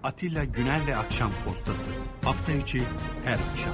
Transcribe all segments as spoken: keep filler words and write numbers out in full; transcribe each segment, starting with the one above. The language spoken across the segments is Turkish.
Atilla Güner'le Akşam Postası. Hafta içi her akşam.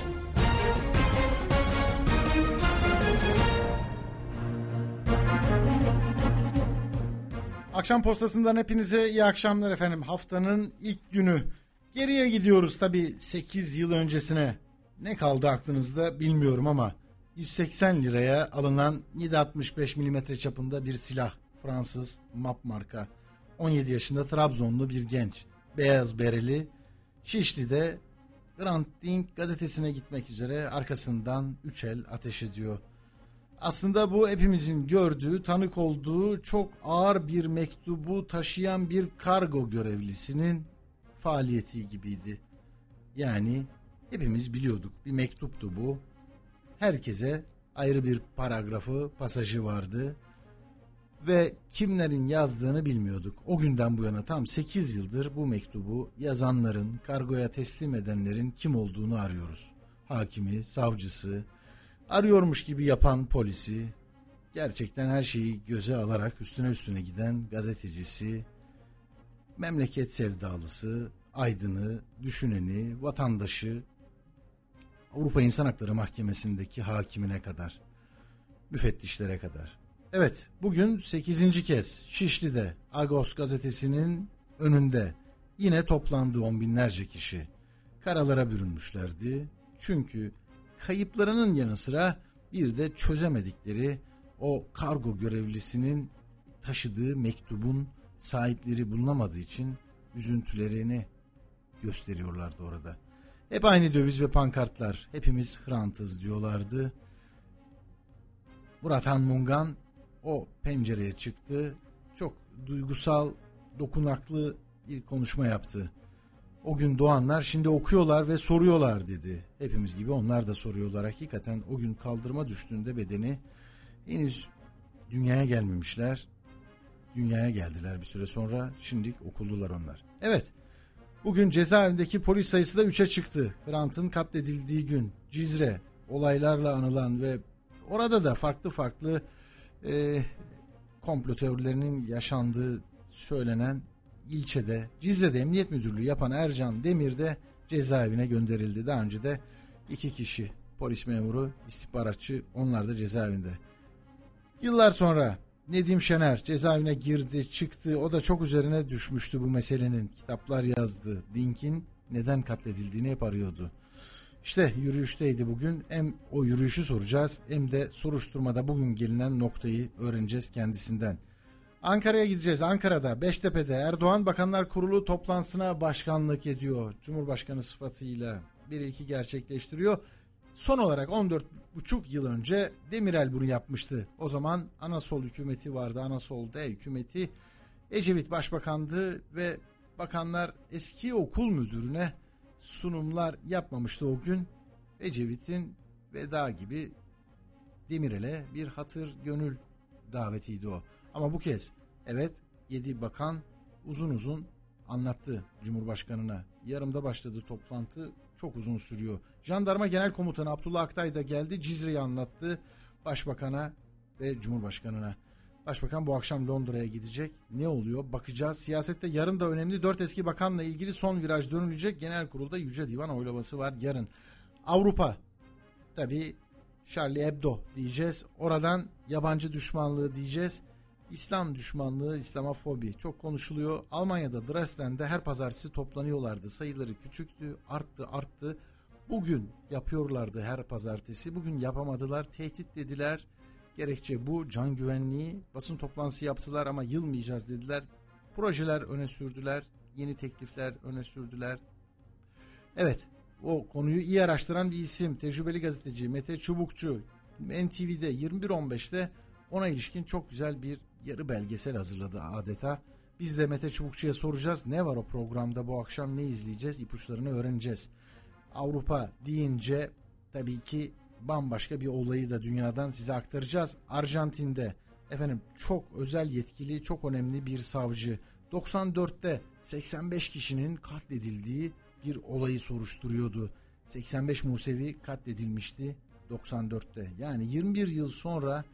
Akşam Postası'ndan hepinize iyi akşamlar efendim. Haftanın ilk günü. Geriye gidiyoruz tabii sekiz yıl öncesine. Ne kaldı aklınızda bilmiyorum ama yüz seksen liraya alınan yedi altmış beş milimetre çapında bir silah. Fransız Map marka. on yedi yaşında Trabzonlu bir genç. Beyaz bereli. Şişli'de Hrant Dink gazetesine gitmek üzere arkasından üç el ateş ediyor. Aslında bu hepimizin gördüğü, tanık olduğu çok ağır bir mektubu taşıyan bir kargo görevlisinin faaliyeti gibiydi. Yani hepimiz biliyorduk, bir mektuptu bu. Herkese ayrı bir paragrafı, pasajı vardı. Ve kimlerin yazdığını bilmiyorduk. O günden bu yana tam sekiz yıldır bu mektubu yazanların, kargoya teslim edenlerin kim olduğunu arıyoruz. Hakimi, savcısı, arıyormuş gibi yapan polisi, gerçekten her şeyi göze alarak üstüne üstüne giden gazetecisi, memleket sevdalısı, aydını, düşüneni, vatandaşı, Avrupa İnsan Hakları Mahkemesi'ndeki hakimine kadar, müfettişlere kadar. Evet, bugün sekizinci kez Şişli'de Agos gazetesinin önünde yine toplandı on binlerce kişi. Karalara bürünmüşlerdi. Çünkü kayıplarının yanı sıra bir de çözemedikleri o kargo görevlisinin taşıdığı mektubun sahipleri bulunamadığı için üzüntülerini gösteriyorlardı orada. Hep aynı döviz ve pankartlar, hepimiz Hrant'ız diyorlardı. Murat Han Mungan o pencereye çıktı. Çok duygusal, dokunaklı bir konuşma yaptı. O gün doğanlar şimdi okuyorlar ve soruyorlar dedi. Hepimiz gibi onlar da soruyorlar. Hakikaten o gün kaldırıma düştüğünde bedeni henüz dünyaya gelmemişler. Dünyaya geldiler bir süre sonra. Şimdi okuldular onlar. Evet. Bugün cezaevindeki polis sayısı da üçe çıktı. Hrant'ın katledildiği gün Cizre olaylarla anılan ve orada da farklı farklı e, komplo teorilerinin yaşandığı söylenen ilçede Cizre'de emniyet müdürlüğü yapan Ercan Demir de cezaevine gönderildi. Daha önce de iki kişi polis memuru, istihbaratçı, onlar da cezaevinde. Yıllar sonra Nedim Şener cezaevine girdi, çıktı. O da çok üzerine düşmüştü bu meselenin. Kitaplar yazdı. Dink'in neden katledildiğini hep arıyordu. İşte yürüyüşteydi bugün. Hem o yürüyüşü soracağız hem de soruşturmada bugün gelinen noktayı öğreneceğiz kendisinden. Ankara'ya gideceğiz. Ankara'da Beştepe'de Erdoğan Bakanlar Kurulu toplantısına başkanlık ediyor. Cumhurbaşkanı sıfatıyla bir iki gerçekleştiriyor. Son olarak on dört buçuk yıl önce Demirel bunu yapmıştı. O zaman Anasol hükümeti vardı. Anasol D hükümeti. Ecevit başbakandı ve bakanlar eski okul müdürüne sunumlar yapmamıştı o gün. Ecevit'in veda gibi Demirel'e bir hatır gönül davetiydi o. Ama bu kez evet yedi bakan uzun uzun anlattı Cumhurbaşkanına. Yarımda başladı toplantı, çok uzun sürüyor. Jandarma Genel Komutanı Abdullah Aktay da geldi, Cizre'yi anlattı Başbakan'a ve Cumhurbaşkanına. Başbakan bu akşam Londra'ya gidecek. Ne oluyor? Bakacağız. Siyasette yarın da önemli. Dört eski bakanla ilgili son viraj dönülecek. Genel kurulda Yüce Divan oylaması var yarın. Avrupa. Tabii Charlie Hebdo diyeceğiz. Oradan yabancı düşmanlığı diyeceğiz. İslam düşmanlığı, İslamofobi çok konuşuluyor. Almanya'da Dresden'de her pazartesi toplanıyorlardı. Sayıları küçüktü, arttı, arttı. Bugün yapıyorlardı her pazartesi. Bugün yapamadılar, tehdit dediler. Gerekçe bu, can güvenliği. Basın toplantısı yaptılar ama yılmayacağız dediler. Projeler öne sürdüler, yeni teklifler öne sürdüler. Evet, o konuyu iyi araştıran bir isim, tecrübeli gazeteci Mete Çubukçu N T V'de yirmi bir on beşte ona ilişkin çok güzel bir yarı belgesel hazırladı adeta. Biz de Mete Çubukçu'ya soracağız. Ne var o programda, bu akşam ne izleyeceğiz? İpuçlarını öğreneceğiz. Avrupa deyince tabii ki bambaşka bir olayı da dünyadan size aktaracağız. Arjantin'de efendim çok özel yetkili, çok önemli bir savcı doksan dörtte seksen beş kişinin katledildiği bir olayı soruşturuyordu. seksen beş Musevi katledilmişti doksan dörtte. Yani yirmi bir yıl sonra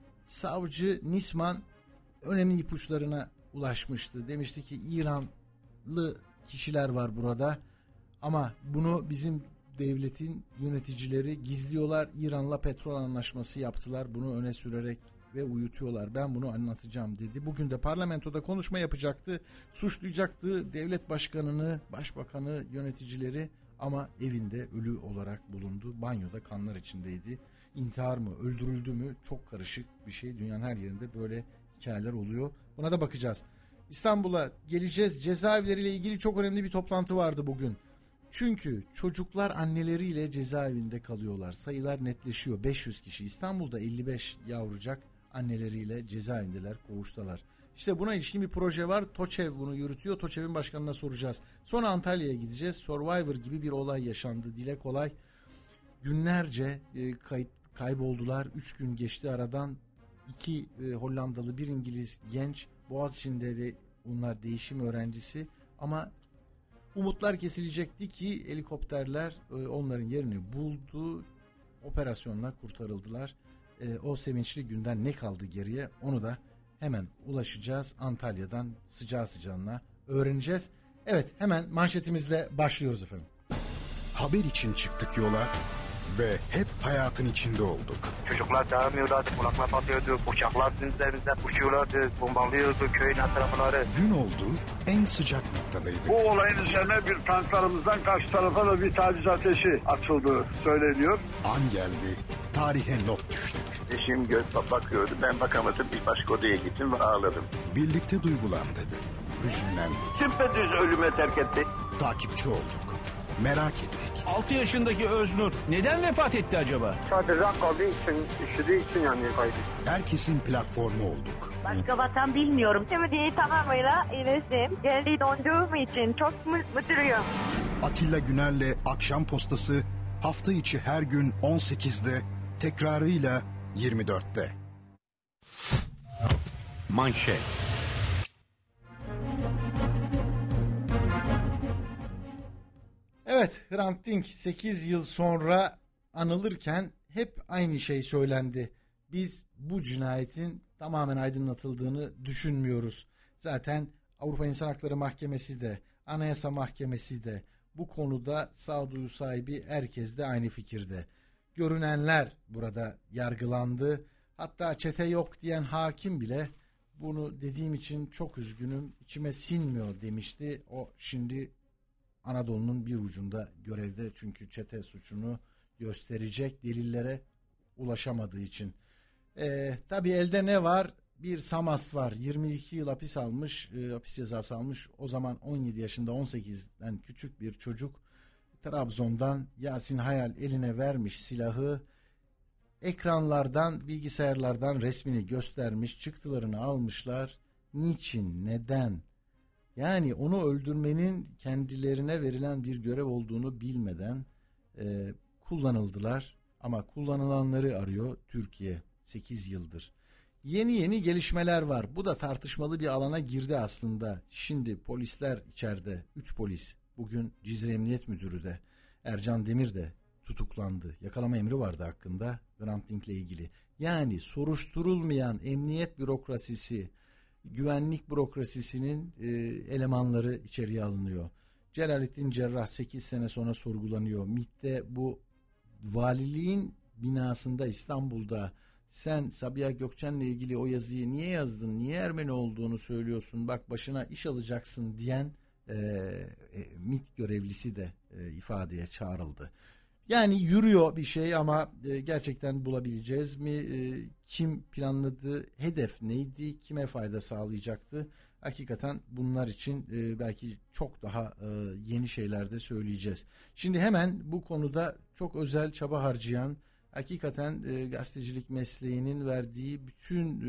savcı Nisman önemli ipuçlarına ulaşmıştı. Demişti ki İranlı kişiler var burada. Ama bunu bizim devletin yöneticileri gizliyorlar. İran'la petrol anlaşması yaptılar. Bunu öne sürerek ve uyutuyorlar. Ben bunu anlatacağım dedi. Bugün de parlamentoda konuşma yapacaktı. Suçlayacaktı devlet başkanını, başbakanı, yöneticileri ama evinde ölü olarak bulundu. Banyoda kanlar içindeydi. İntihar mı, öldürüldü mü? Çok karışık bir şey. Dünyanın her yerinde böyle hikayeler oluyor. Buna da bakacağız. İstanbul'a geleceğiz. Cezaevleriyle ilgili çok önemli bir toplantı vardı bugün. Çünkü çocuklar anneleriyle cezaevinde kalıyorlar. Sayılar netleşiyor. beş yüz kişi. İstanbul'da elli beş yavrucak anneleriyle cezaevindeler, koğuştalar. İşte buna ilişkin bir proje var. TOÇEV bunu yürütüyor. TOÇEV'in başkanına soracağız. Sonra Antalya'ya gideceğiz. Survivor gibi bir olay yaşandı. Dile kolay. Günlerce e, kayıp kayboldular. Üç gün geçti aradan. İki e, Hollandalı, bir İngiliz genç. Boğaziçi'nde de onlar değişim öğrencisi. Ama umutlar kesilecekti ki helikopterler e, onların yerini buldu. Operasyonla kurtarıldılar. E, o sevinçli günden ne kaldı geriye onu da hemen ulaşacağız. Antalya'dan sıcağı sıcağına öğreneceğiz. Evet, hemen manşetimizle başlıyoruz efendim. Haber için çıktık yola ve hep hayatın içinde olduk. Çocuklar dağılmıyorlardı, kulaklar patlıyordu, uçaklar üzerimizde uçuyorlardı, bombalıyordu köyün etrafları. Gün oldu, en sıcak noktadaydık. Bu olayın üzerine bir tanklarımızdan karşı tarafa da bir taciz ateşi açıldığı söyleniyor. An geldi, tarihe not düştük. Eşim göz bakıyordu, ben bakamadım, bir başka odaya gittim ve ağladım. Birlikte duygulandık, hüzünlendik. Düpedüz ölüme terk etti. Takipçi olduk, merak ettik. altı yaşındaki Öznur neden vefat etti acaba? Sadece kaldığı için, üşüdüğü için yani kaydı. Herkesin platformu olduk. Başka vatan bilmiyorum. Şimdi tamamıyla iletişim. Geldiği donduğum için çok mutluyum. Atilla Güner'le Akşam Postası hafta içi her gün on sekizde, tekrarıyla yirmi dörtte. Manşet. Evet, Hrant Dink sekiz yıl sonra anılırken hep aynı şey söylendi. Biz bu cinayetin tamamen aydınlatıldığını düşünmüyoruz. Zaten Avrupa İnsan Hakları Mahkemesi de, Anayasa Mahkemesi de bu konuda sağduyu sahibi herkes de aynı fikirde. Görünenler burada yargılandı. Hatta çete yok diyen hakim bile bunu dediğim için çok üzgünüm, içime sinmiyor demişti. O şimdi Anadolu'nun bir ucunda görevde çünkü çete suçunu gösterecek delillere ulaşamadığı için. Ee, tabii elde ne var? Bir Samas var. yirmi iki yıl hapis almış, e, hapis cezası almış. O zaman on yedi yaşında, on sekizden küçük bir çocuk Trabzon'dan Yasin Hayal eline vermiş silahı. Ekranlardan, bilgisayarlardan resmini göstermiş, çıktılarını almışlar. Niçin, neden? Yani onu öldürmenin kendilerine verilen bir görev olduğunu bilmeden e, kullanıldılar. Ama kullanılanları arıyor Türkiye sekiz yıldır. Yeni yeni gelişmeler var. Bu da tartışmalı bir alana girdi aslında. Şimdi polisler içeride. Üç polis. Bugün Cizre Emniyet Müdürü de Ercan Demir de tutuklandı. Yakalama emri vardı hakkında Hrant Dink'le ilgili. Yani soruşturulmayan emniyet bürokrasisi, güvenlik bürokrasisinin e, elemanları içeriye alınıyor. Celalettin Cerrah sekiz sene sonra sorgulanıyor. M İ T'te bu valiliğin binasında İstanbul'da sen Sabiha Gökçen'le ilgili o yazıyı niye yazdın, niye Ermeni olduğunu söylüyorsun, bak başına iş alacaksın diyen e, e, M İ T görevlisi de e, ifadeye çağrıldı. Yani yürüyor bir şey ama e, gerçekten bulabileceğiz mi? E, kim planladı? Hedef neydi? Kime fayda sağlayacaktı? Hakikaten bunlar için e, belki çok daha e, yeni şeyler de söyleyeceğiz. Şimdi hemen bu konuda çok özel çaba harcayan, hakikaten e, gazetecilik mesleğinin verdiği bütün e,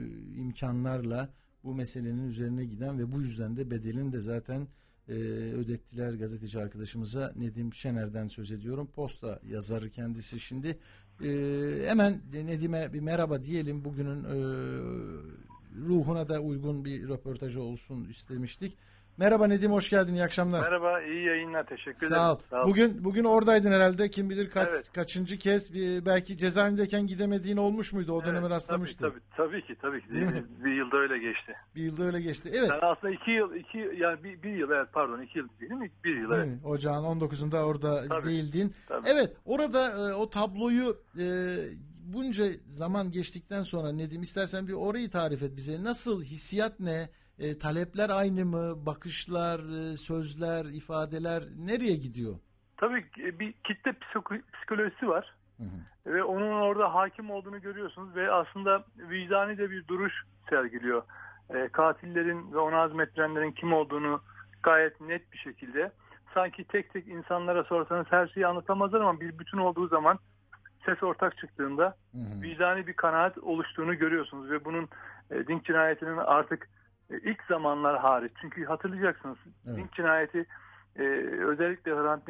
imkanlarla bu meselenin üzerine giden ve bu yüzden de bedelini de zaten e, ödettiler gazeteci arkadaşımıza. Nedim Şener'den söz ediyorum. Posta yazarı kendisi şimdi. E, hemen Nedim'e bir merhaba diyelim. Bugünün e, ruhuna da uygun bir röportajı olsun istemiştik. Merhaba Nedim, hoş geldin, iyi akşamlar. Merhaba, iyi yayınlar, teşekkür ederim. Sağ ol. Sağ ol. Bugün bugün oradaydın herhalde, kim bilir kaç, Evet. kaçıncı kez, bir, belki cezaevindeyken gidemediğin olmuş muydu, o Evet, döneme rastlamıştın. Tabii, tabii, tabii ki, tabii ki. Değil mi? Bir yılda öyle geçti. Bir yılda öyle geçti. Evet. Yani aslında iki yıl, iki yani bir, bir yıl, evet pardon, iki yıl değil mi? Bir yıl, Değil evet. mi? Ocağın on dokuzunda orada Tabii, değildin. tabii. Evet, orada e, o tabloyu e, bunca zaman geçtikten sonra Nedim, istersen bir orayı tarif et bize. Nasıl, hissiyat ne? E, talepler aynı mı? Bakışlar, e, sözler, ifadeler nereye gidiyor? Tabii ki bir kitle psiko- psikolojisi var. Hı hı. Ve onun orada hakim olduğunu görüyorsunuz ve aslında vicdani de bir duruş sergiliyor. E, katillerin ve onu azmettirenlerin kim olduğunu gayet net bir şekilde, sanki tek tek insanlara sorsanız her şeyi anlatamazlar ama bir bütün olduğu zaman, ses ortak çıktığında Hı hı. vicdani bir kanaat oluştuğunu görüyorsunuz ve bunun e, Dink cinayetinin artık e, ilk zamanlar hariç, çünkü hatırlayacaksınız, Evet. Dink cinayeti e, özellikle Hrant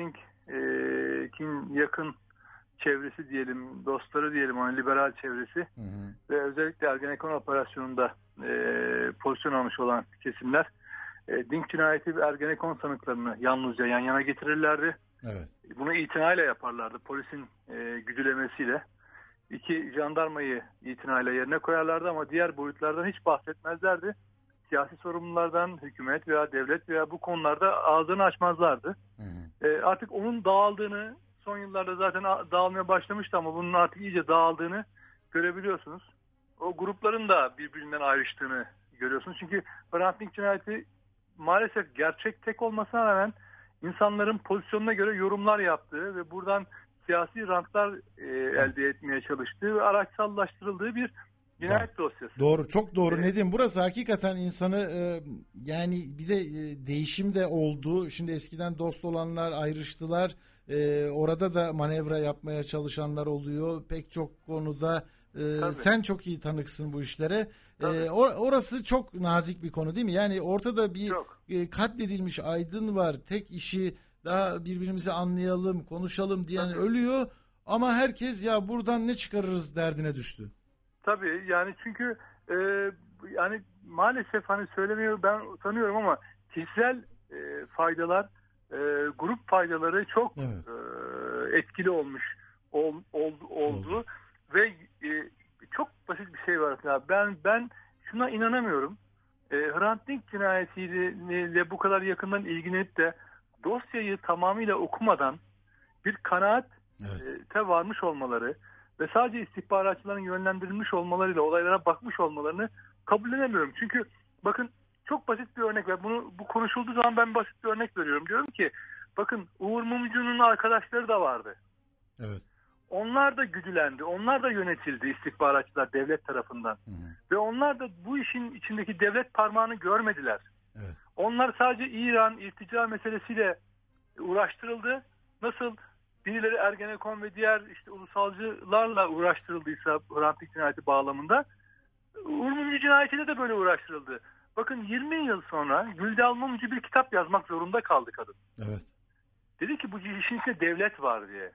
Dink'in yakın çevresi diyelim, dostları diyelim, onun liberal çevresi Hı hı. ve özellikle Ergenekon operasyonunda e, pozisyon almış olan kesimler e, Dink cinayeti ve Ergenekon sanıklarını yalnızca yan yana getirirlerdi. Evet. Bunu itinayla yaparlardı, polisin e, güdülemesiyle. İki jandarmayı itinayla yerine koyarlardı ama diğer boyutlardan hiç bahsetmezlerdi. Siyasi sorumlulardan, hükümet veya devlet veya bu konularda ağzını açmazlardı. Hı hı. E, artık onun dağıldığını, son yıllarda zaten dağılmaya başlamıştı ama bunun artık iyice dağıldığını görebiliyorsunuz. O grupların da birbirinden ayrıştığını görüyorsunuz. Çünkü Hrant Dink cinayeti maalesef gerçek tek olmasına rağmen insanların pozisyonuna göre yorumlar yaptığı ve buradan siyasi rantlar e, elde etmeye çalıştığı ve araçsallaştırıldığı bir cinayet dosyası. Doğru, çok doğru Evet. Nedim. Burası hakikaten insanı e, yani bir de e, değişim de oldu. Şimdi eskiden dost olanlar ayrıştılar. E, orada da manevra yapmaya çalışanlar oluyor. Pek çok konuda e, sen çok iyi tanıksın bu işlere. E, or- orası çok nazik bir konu değil mi? Yani ortada bir e, katledilmiş aydın var. Tek işi daha birbirimizi anlayalım, konuşalım diyen Tabii. ölüyor. Ama herkes ya buradan ne çıkarırız derdine düştü. Tabii, yani çünkü e, yani maalesef hani söylemiyor, ben utanıyorum ama kişisel e, faydalar, e, grup faydaları çok Evet. e, etkili olmuş ol, ol, oldu. Oldu. Ve e, çok basit bir şey var. Ya ben ben şuna inanamıyorum. E, Hrant Dink cinayetiyle bu kadar yakından ilgilenip de dosyayı tamamıyla okumadan bir kanaate Evet. varmış olmaları ve sadece istihbaratçıların yönlendirilmiş olmalarıyla olaylara bakmış olmalarını kabul edemiyorum. Çünkü bakın, çok basit bir örnek var. Bunu bu konuşulduğu zaman ben basit bir örnek veriyorum. Diyorum ki bakın, Uğur Mumcu'nun arkadaşları da vardı. Evet. Onlar da güdülendi. Onlar da yönetildi istihbaratçılar devlet tarafından. Hı hı. Ve onlar da bu işin içindeki devlet parmağını görmediler. Evet. Onlar sadece İran irtica meselesiyle uğraştırıldı. Nasıl birileri Ergenekon ve diğer işte ulusalcılarla uğraştırıldıysa Hrant Dink cinayeti bağlamında, Uğur Mumcu cinayetiyle de böyle uğraştırıldı. Bakın, yirmi yıl sonra Güldal Mumcu bir kitap yazmak zorunda kaldı kadın. Evet. Dedi ki bu işin içinde devlet var diye.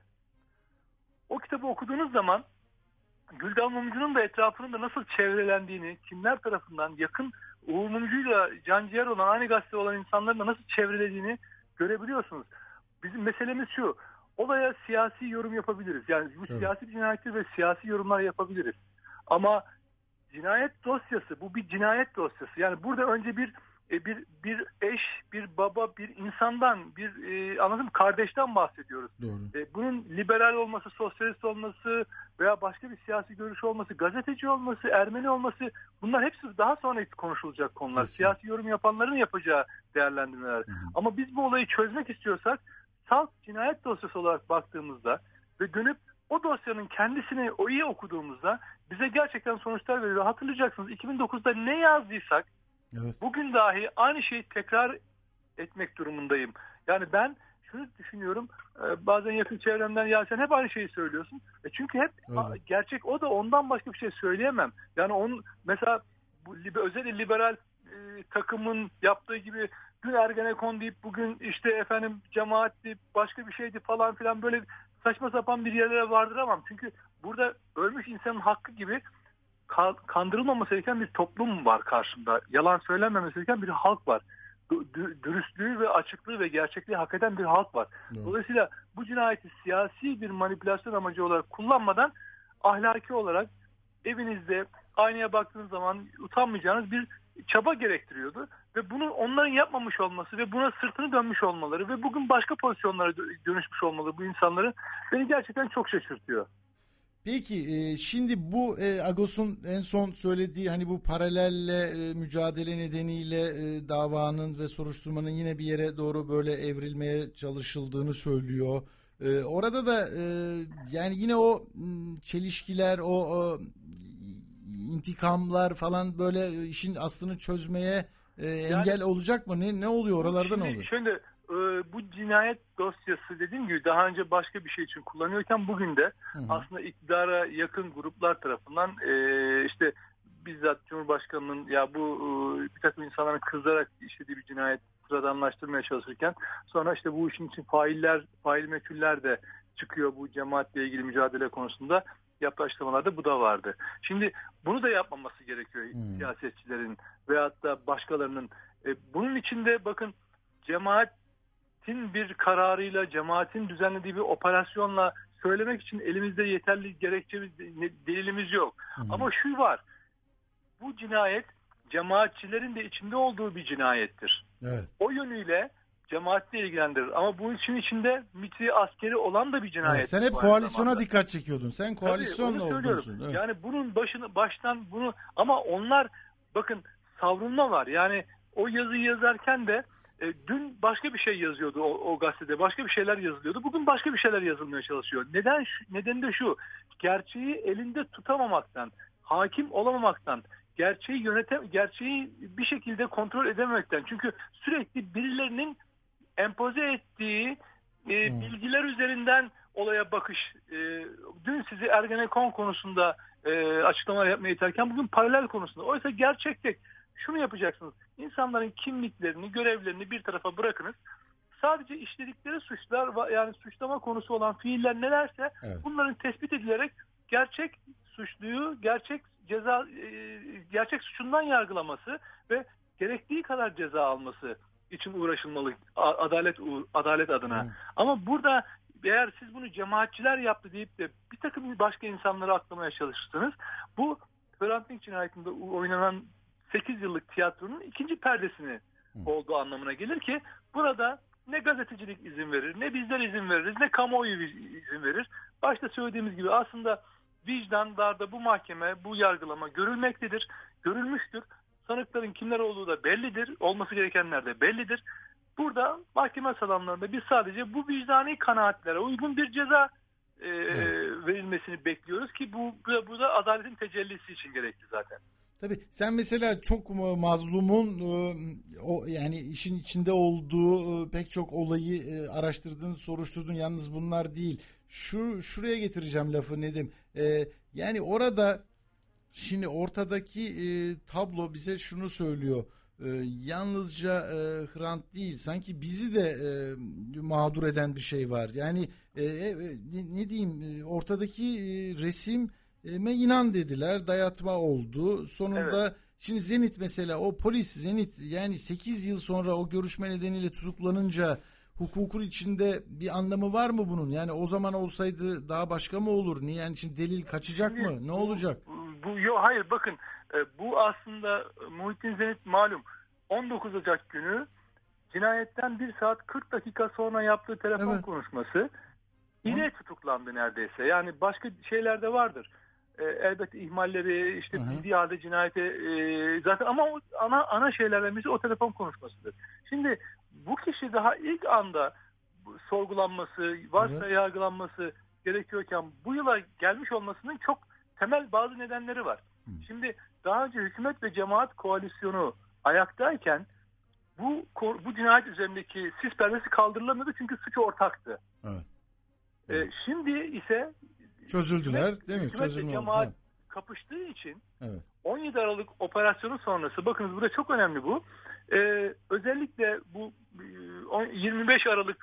O kitabı okuduğunuz zaman Güldal Mumcu'nun da etrafının da nasıl çevrelendiğini, kimler tarafından yakın Uğur Mumcu'yla canciğer olan, aynı gazete olan insanların da nasıl çevrelediğini görebiliyorsunuz. Bizim meselemiz şu: olaya siyasi yorum yapabiliriz. Yani bu Evet. siyasi bir cinayettir ve siyasi yorumlar yapabiliriz. Ama cinayet dosyası, bu bir cinayet dosyası. Yani burada önce bir bir bir eş, bir baba, bir insandan, bir e, anladın mı, kardeşten bahsediyoruz. Doğru. E, bunun liberal olması, sosyalist olması veya başka bir siyasi görüş olması, gazeteci olması, Ermeni olması, bunlar hepsi daha sonra konuşulacak konular. Kesinlikle. Siyasi yorum yapanların yapacağı değerlendirmeler. Hı hı. Ama biz bu olayı çözmek istiyorsak, salt cinayet dosyası olarak baktığımızda ve dönüp o dosyanın kendisini o iyi okuduğumuzda bize gerçekten sonuçlar veriyor. Hatırlayacaksınız, iki bin dokuzda ne yazdıysak Evet. bugün dahi aynı şeyi tekrar etmek durumundayım. Yani ben şunu düşünüyorum, bazen yakın çevremden, ya sen hep aynı şeyi söylüyorsun. E çünkü hep Öyle. gerçek o da, ondan başka bir şey söyleyemem. Yani onun mesela bu özellikle liberal e, takımın yaptığı gibi dün Ergenekon deyip bugün işte efendim cemaat deyip başka bir şeydi falan filan, böyle saçma sapan bir yerlere vardıramam. Çünkü burada ölmüş insanın hakkı gibi kandırılmaması gereken bir toplum var karşımda. Yalan söylenmemesi gereken bir halk var. dü- dürüstlüğü ve açıklığı ve gerçekliği hak eden bir halk var. Evet. Dolayısıyla bu cinayeti siyasi bir manipülasyon amacı olarak kullanmadan ahlaki olarak evinizde aynaya baktığınız zaman utanmayacağınız bir çaba gerektiriyordu. Ve bunu onların yapmamış olması ve buna sırtını dönmüş olmaları ve bugün başka pozisyonlara dönüşmüş olmaları bu insanların beni gerçekten çok şaşırtıyor. Peki e, şimdi bu e, Agos'un en son söylediği hani bu paralelle e, mücadele nedeniyle e, davanın ve soruşturmanın yine bir yere doğru böyle evrilmeye çalışıldığını söylüyor. E, orada da e, yani yine o m, çelişkiler, o, o intikamlar falan böyle işin aslını çözmeye e, engel olacak mı? Ne ne oluyor oralarda, ne oluyor? Şimdi e, bu cinayet dosyası dediğim gibi daha önce başka bir şey için kullanıyorken bugün de Hı hı. aslında iktidara yakın gruplar tarafından e, işte bizzat Cumhurbaşkanı'nın ya bu e, bir takım insanların kızarak işlediği bir cinayet sıradanlaştırmaya çalışırken sonra işte bu işin için failler, fail meçhuller de çıkıyor bu cemaatle ilgili mücadele konusunda. Yaptığı açıklamalarda bu da vardı. Şimdi bunu da yapmaması gerekiyor hmm. siyasetçilerin veyahut da başkalarının. E, bunun içinde bakın cemaatin bir kararıyla, cemaatin düzenlediği bir operasyonla söylemek için elimizde yeterli gerekçemiz, delilimiz yok. Hmm. Ama şu var, bu cinayet cemaatçilerin de içinde olduğu bir cinayettir. Evet. O yönüyle cemaatle ilgilendirir. Ama bu için içinde milli askeri olan da bir cinayet. Evet, sen hep koalisyona zamanda dikkat çekiyordun. Sen koalisyonla oldunsun. Evet. Yani bunun başını baştan bunu ama onlar bakın savrulma var. Yani o yazıyı yazarken de e, dün başka bir şey yazıyordu o, o gazetede. Başka bir şeyler yazılıyordu. Bugün başka bir şeyler yazılmaya çalışıyor. Neden? Nedeni de şu. Gerçeği elinde tutamamaktan, hakim olamamaktan, gerçeği yönetem gerçeği bir şekilde kontrol edememekten. Çünkü sürekli birilerinin empoze ettiği e, hmm. bilgiler üzerinden olaya bakış. E, dün sizi Ergenekon konusunda e, açıklamalar yapmaya iterken bugün paralel konusunda. Oysa gerçekte şunu yapacaksınız. İnsanların kimliklerini, görevlerini bir tarafa bırakınız. Sadece işledikleri suçlar, yani suçlama konusu olan fiiller nelerse evet. bunların tespit edilerek gerçek suçluyu, gerçek ceza, e, gerçek suçundan yargılaması ve gerektiği kadar ceza alması için uğraşılmalı adalet adalet adına. Hmm. Ama burada eğer siz bunu cemaatçiler yaptı deyip de bir takım başka insanları aklamaya çalışırsanız bu Hrant Dink cinayetinde oynanan sekiz yıllık tiyatronun ikinci perdesini hmm. olduğu anlamına gelir ki burada ne gazetecilik izin verir, ne bizler izin veririz, ne kamuoyu izin verir. Başta söylediğimiz gibi aslında vicdanlarda bu mahkeme, bu yargılama görülmektedir, görülmüştür. Sanıkların kimler olduğu da bellidir. Olması gerekenler de bellidir. Burada mahkeme salonlarında biz sadece bu vicdani kanaatlere uygun bir ceza e, evet. verilmesini bekliyoruz ki bu, bu da adaletin tecellisi için gerekli zaten. Tabii sen mesela çok mazlumun o yani işin içinde olduğu pek çok olayı araştırdın, soruşturdun. Yalnız bunlar değil. Şu şuraya getireceğim lafı Nedim. Ee, yani orada şimdi ortadaki e, tablo bize şunu söylüyor. E, yalnızca e, Hrant değil, sanki bizi de e, mağdur eden bir şey var. Yani e, e, ne, ne diyeyim, e, ortadaki e, resime inan dediler, dayatma oldu. Sonunda evet. Şimdi Zenit mesela, o polis Zenit yani sekiz yıl sonra o görüşme nedeniyle tutuklanınca hukukun içinde bir anlamı var mı bunun? Yani o zaman olsaydı daha başka mı olur? Niye? Yani şimdi delil kaçacak mı? Ne olacak? Bu yok, hayır bakın bu aslında Muhittin Zenit malum on dokuz Ocak günü cinayetten bir saat kırk dakika sonra yaptığı telefon evet. konuşması ile Hı? tutuklandı neredeyse. Yani başka şeyler de vardır. E, elbette ihmalleri işte bildiği halde cinayete e, zaten ama o ana ana şeylerden birisi o telefon konuşmasıdır. Şimdi bu kişi daha ilk anda sorgulanması, varsa evet. yargılanması gerekiyorken bu yıla gelmiş olmasının çok temel bazı nedenleri var. Hı. Şimdi daha önce hükümet ve cemaat koalisyonu ayaktayken bu bu cinayet üzerindeki sis perdesi kaldırılamıyordu çünkü suç ortaktı. Evet. Evet. Ee, şimdi ise çözüldüler hükümet, değil mi? Hükümet ve cemaat evet. kapıştığı için evet. on yedi Aralık operasyonu sonrası, bakınız burada çok önemli bu. Ee, özellikle bu yirmi beş Aralık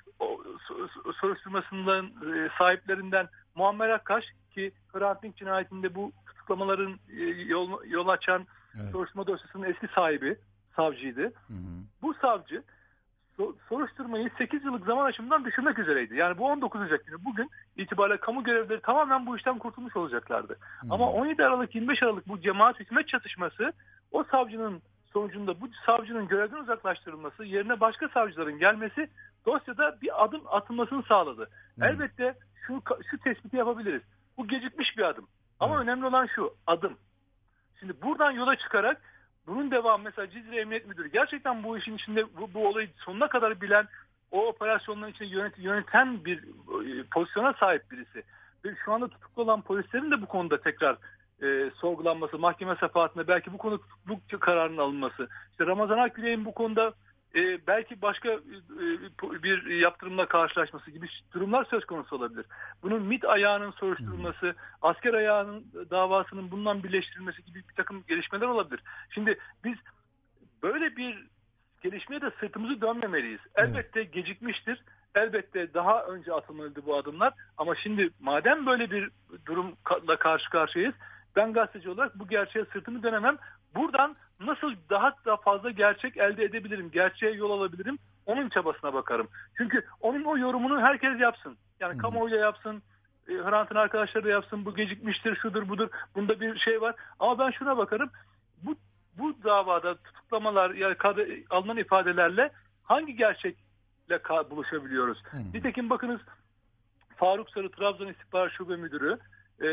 soruşturmasından e, sahiplerinden Muammer Akkaş ki Hrant Dink cinayetinde bu tutuklamaların e, yol, yol açan evet. soruşturma dosyasının eski sahibi, savcıydı. Hı hı. Bu savcı so- soruşturmayı sekiz yıllık zaman aşımından düşürmek üzereydi. Yani bu on dokuz Ocak günü bugün itibariyle kamu görevlileri tamamen bu işten kurtulmuş olacaklardı. Hmm. Ama on yedi Aralık yirmi beş Aralık bu cemaat hükümet çatışması o savcının sonucunda bu savcının görevden uzaklaştırılması, yerine başka savcıların gelmesi dosyada bir adım atılmasını sağladı. Hmm. Elbette şu, şu tespiti yapabiliriz. Bu gecikmiş bir adım. Ama hmm. önemli olan şu adım. Şimdi buradan yola çıkarak bunun devamı mesela Cizre Emniyet Müdürü gerçekten bu işin içinde bu, bu olayı sonuna kadar bilen, o operasyonların içinde yönet, yöneten bir e, pozisyona sahip birisi. Ve şu anda tutuklu olan polislerin de bu konuda tekrar e, sorgulanması, mahkeme sefahatinde belki bu konuda tutukluk kararının alınması. İşte Ramazan Akgül'ün bu konuda e, belki başka e, bir yaptırımla karşılaşması gibi durumlar söz konusu olabilir. Bunun MİT ayağının soruşturulması, asker ayağının davasının bundan birleştirilmesi gibi bir takım gelişmeler olabilir. Şimdi biz böyle bir gelişmeye de sırtımızı dönmemeliyiz. Elbette evet. gecikmiştir. Elbette daha önce atılmalıydı bu adımlar. Ama şimdi madem böyle bir durumla karşı karşıyayız, ben gazeteci olarak bu gerçeğe sırtımı dönemem. Buradan nasıl daha da fazla gerçek elde edebilirim, gerçeğe yol alabilirim, onun çabasına bakarım. Çünkü onun o yorumunu herkes yapsın. Yani hmm. kamuoyuyla yapsın, e, Hrant'ın arkadaşları da yapsın, bu gecikmiştir, şudur budur, bunda bir şey var. Ama ben şuna bakarım, bu bu davada tutuklamalar, yani alınan ifadelerle hangi gerçekle buluşabiliyoruz? Hmm. Nitekim bakınız Faruk Sarı, Trabzon İstihbarat Şube Müdürü e,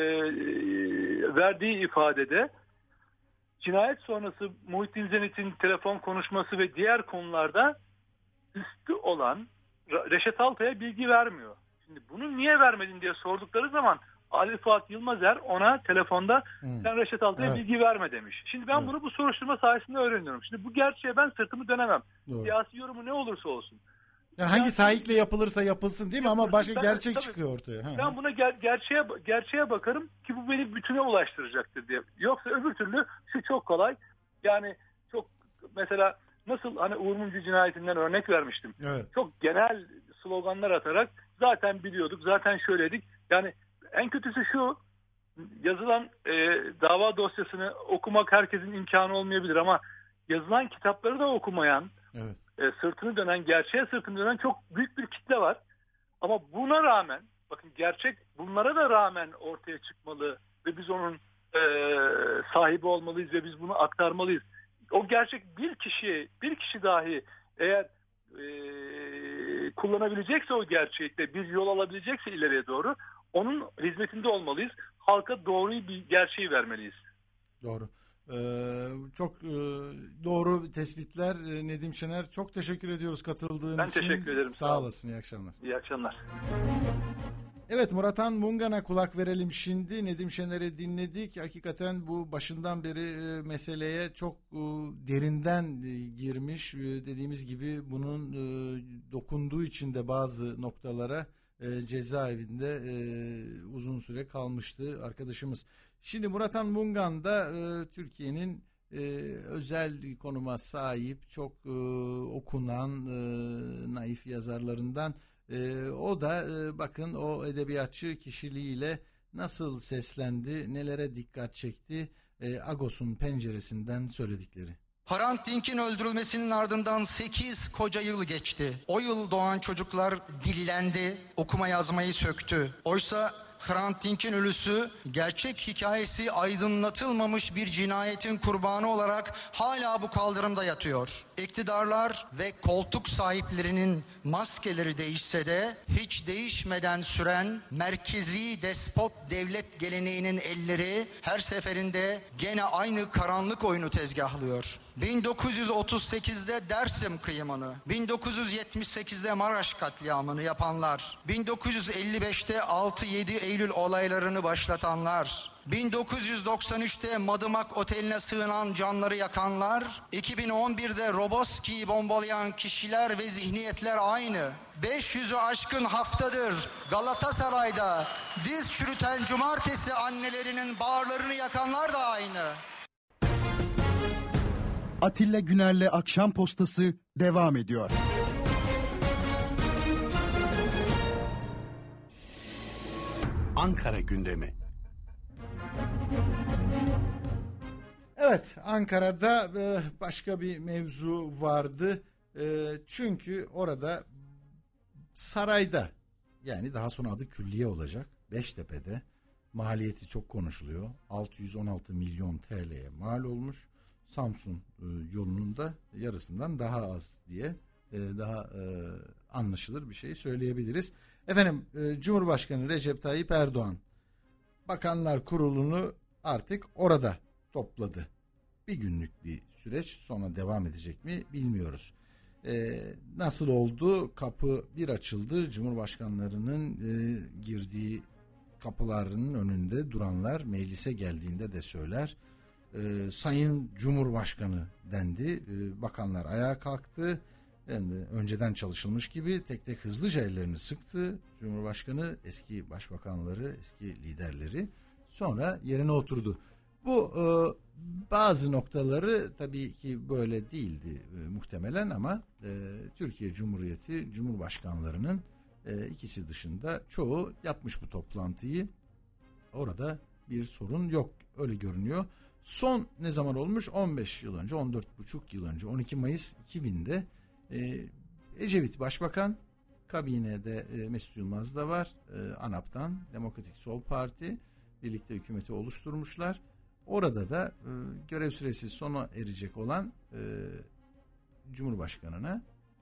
verdiği ifadede cinayet sonrası Muhittin Zenit'in telefon konuşması ve diğer konularda üstü olan Reşat Altay'a bilgi vermiyor. Şimdi bunu niye vermedin diye sordukları zaman Ali Fuat Yılmazer ona telefonda hmm. sen Reşat Altay'a evet. bilgi verme demiş. Şimdi ben evet. bunu bu soruşturma sayesinde öğreniyorum. Şimdi bu gerçeğe ben sırtımı dönemem. Doğru. Siyasi yorumu ne olursa olsun. Yani hangi sahikle yapılırsa yapılsın değil mi? Ama başka ben, gerçek tabii, çıkıyor ortaya. Ha. Ben buna ger- gerçeğe gerçeğe bakarım ki bu beni bütüne ulaştıracaktır diye. Yoksa öbür türlü şu çok kolay. Yani çok mesela nasıl hani Uğur Mumcu cinayetinden örnek vermiştim. Evet. Çok genel sloganlar atarak zaten biliyorduk, zaten şöyledik. Yani en kötüsü şu, yazılan e, dava dosyasını okumak herkesin imkanı olmayabilir ama yazılan kitapları da okumayan, evet. e, sırtını dönen, gerçeğe sırtını dönen çok büyük bir kitle var. Ama buna rağmen, bakın gerçek bunlara da rağmen ortaya çıkmalı ve biz onun e, sahibi olmalıyız ve biz bunu aktarmalıyız. O gerçek bir kişi, bir kişi dahi eğer e, kullanabilecekse o gerçekte, bir yol alabilecekse ileriye doğru, onun hizmetinde olmalıyız. Halka doğruyu, bir gerçeği vermeliyiz. Doğru. Ee, çok e, doğru tespitler Nedim Şener. Çok teşekkür ediyoruz katıldığın ben için. Ben teşekkür ederim. Sağ olasın. İyi akşamlar. İyi akşamlar. Evet, Muratan Mungan'a kulak verelim şimdi. Nedim Şener'i dinledik. Hakikaten bu başından beri e, meseleye çok e, derinden e, girmiş. E, dediğimiz gibi bunun e, dokunduğu için de bazı noktalara e, cezaevinde e, uzun süre kalmıştı arkadaşımız. Şimdi Muratan Mungan da e, Türkiye'nin e, özel konuma sahip, çok e, okunan e, naif yazarlarından. E, o da e, bakın o edebiyatçı kişiliğiyle nasıl seslendi, nelere dikkat çekti, e, Agos'un penceresinden söyledikleri. Hrant Dink'in öldürülmesinin ardından sekiz koca yıl geçti. O yıl doğan çocuklar dillendi, okuma yazmayı söktü. Oysa Hrant Dink'in ölüsü gerçek hikayesi aydınlatılmamış bir cinayetin kurbanı olarak hala bu kaldırımda yatıyor. İktidarlar ve koltuk sahiplerinin maskeleri değişse de hiç değişmeden süren merkezi despot devlet geleneğinin elleri her seferinde gene aynı karanlık oyunu tezgahlıyor. bin dokuz yüz otuz sekizde Dersim kıyımını, bin dokuz yüz yetmiş sekizde Maraş katliamını yapanlar, bin dokuz yüz elli beşte altı yedi Eylül olaylarını başlatanlar, bin dokuz yüz doksan üçte Madımak Oteli'ne sığınan canları yakanlar, iki bin on birde Roboski'yi bombalayan kişiler ve zihniyetler aynı. beş yüzü aşkın haftadır Galatasaray'da diz çürüten cumartesi annelerinin bağırlarını yakanlar da aynı. Atilla Güner'le Akşam Postası devam ediyor. Ankara gündemi. Evet, Ankara'da başka bir mevzu vardı. E, çünkü orada sarayda, yani daha sonra adı külliye olacak, Beştepe'de maliyeti çok konuşuluyor. altı yüz on altı milyon T L'ye mal olmuş. Samsun e, yolunun da yarısından daha az diye e, daha e, anlaşılır bir şey söyleyebiliriz. Efendim e, Cumhurbaşkanı Recep Tayyip Erdoğan Bakanlar Kurulu'nu artık orada topladı. Bir günlük bir süreç, sonra devam edecek mi bilmiyoruz. E, nasıl oldu? Kapı bir açıldı. Cumhurbaşkanlarının e, girdiği kapılarının önünde duranlar meclise geldiğinde de söyler. Ee, Sayın Cumhurbaşkanı dendi. Ee, bakanlar ayağa kalktı. Yani önceden çalışılmış gibi tek tek hızlıca ellerini sıktı. Cumhurbaşkanı eski başbakanları, eski liderleri, sonra yerine oturdu. Bu e, bazı noktaları tabii ki böyle değildi e, muhtemelen ama e, Türkiye Cumhuriyeti Cumhurbaşkanlarının e, ikisi dışında çoğu yapmış bu toplantıyı. Orada bir sorun yok, öyle görünüyor. Son ne zaman olmuş? on beş yıl önce, on dört buçuk yıl önce, on iki Mayıs iki binde e, Ecevit Başbakan, kabinede e, Mesut Yılmaz da var. E, ANAP'tan, Demokratik Sol Parti birlikte hükümeti oluşturmuşlar. Orada da e, görev süresi sona erecek olan e, Cumhurbaşkanına,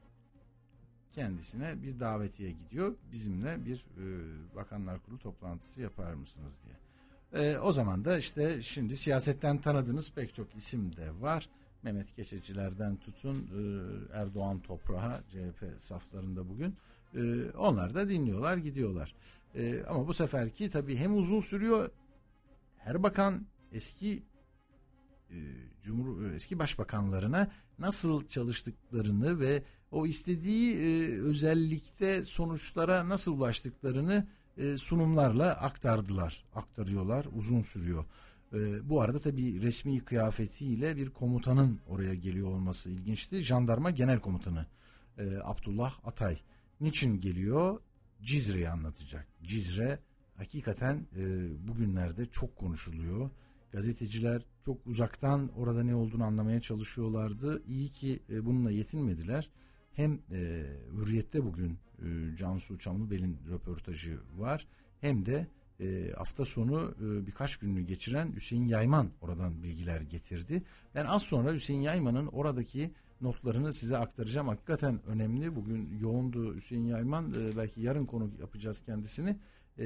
kendisine bir davetiye gidiyor. Bizimle bir e, Bakanlar Kurulu toplantısı yapar mısınız diye. E, o zaman da işte şimdi siyasetten tanıdığınız pek çok isim de var. Mehmet Keçecilerden tutun e, Erdoğan Toprağı, C H P saflarında bugün. E, onlar da dinliyorlar, gidiyorlar. E, ama bu seferki tabii hem uzun sürüyor. Her bakan eski e, Cumhur eski başbakanlarına nasıl çalıştıklarını ve o istediği e, özellikte sonuçlara nasıl ulaştıklarını e, sunumlarla aktardılar, aktarıyorlar, uzun sürüyor. E, bu arada tabii resmi kıyafetiyle bir komutanın oraya geliyor olması ilginçti. Jandarma Genel Komutanı e, Abdullah Atay. Niçin geliyor? Cizre'yi anlatacak. Cizre hakikaten e, bugünlerde çok konuşuluyor. Gazeteciler çok uzaktan orada ne olduğunu anlamaya çalışıyorlardı. İyi ki e, bununla yetinmediler. Hem e, Hürriyet'te bugün e, Cansu Çamlıbel'in röportajı var. Hem de e, hafta sonu e, birkaç gününü geçiren Hüseyin Yayman oradan bilgiler getirdi. Ben az sonra Hüseyin Yayman'ın oradaki notlarını size aktaracağım. Hakikaten önemli. Bugün yoğundu Hüseyin Yayman. E, belki yarın konuk yapacağız kendisini. E,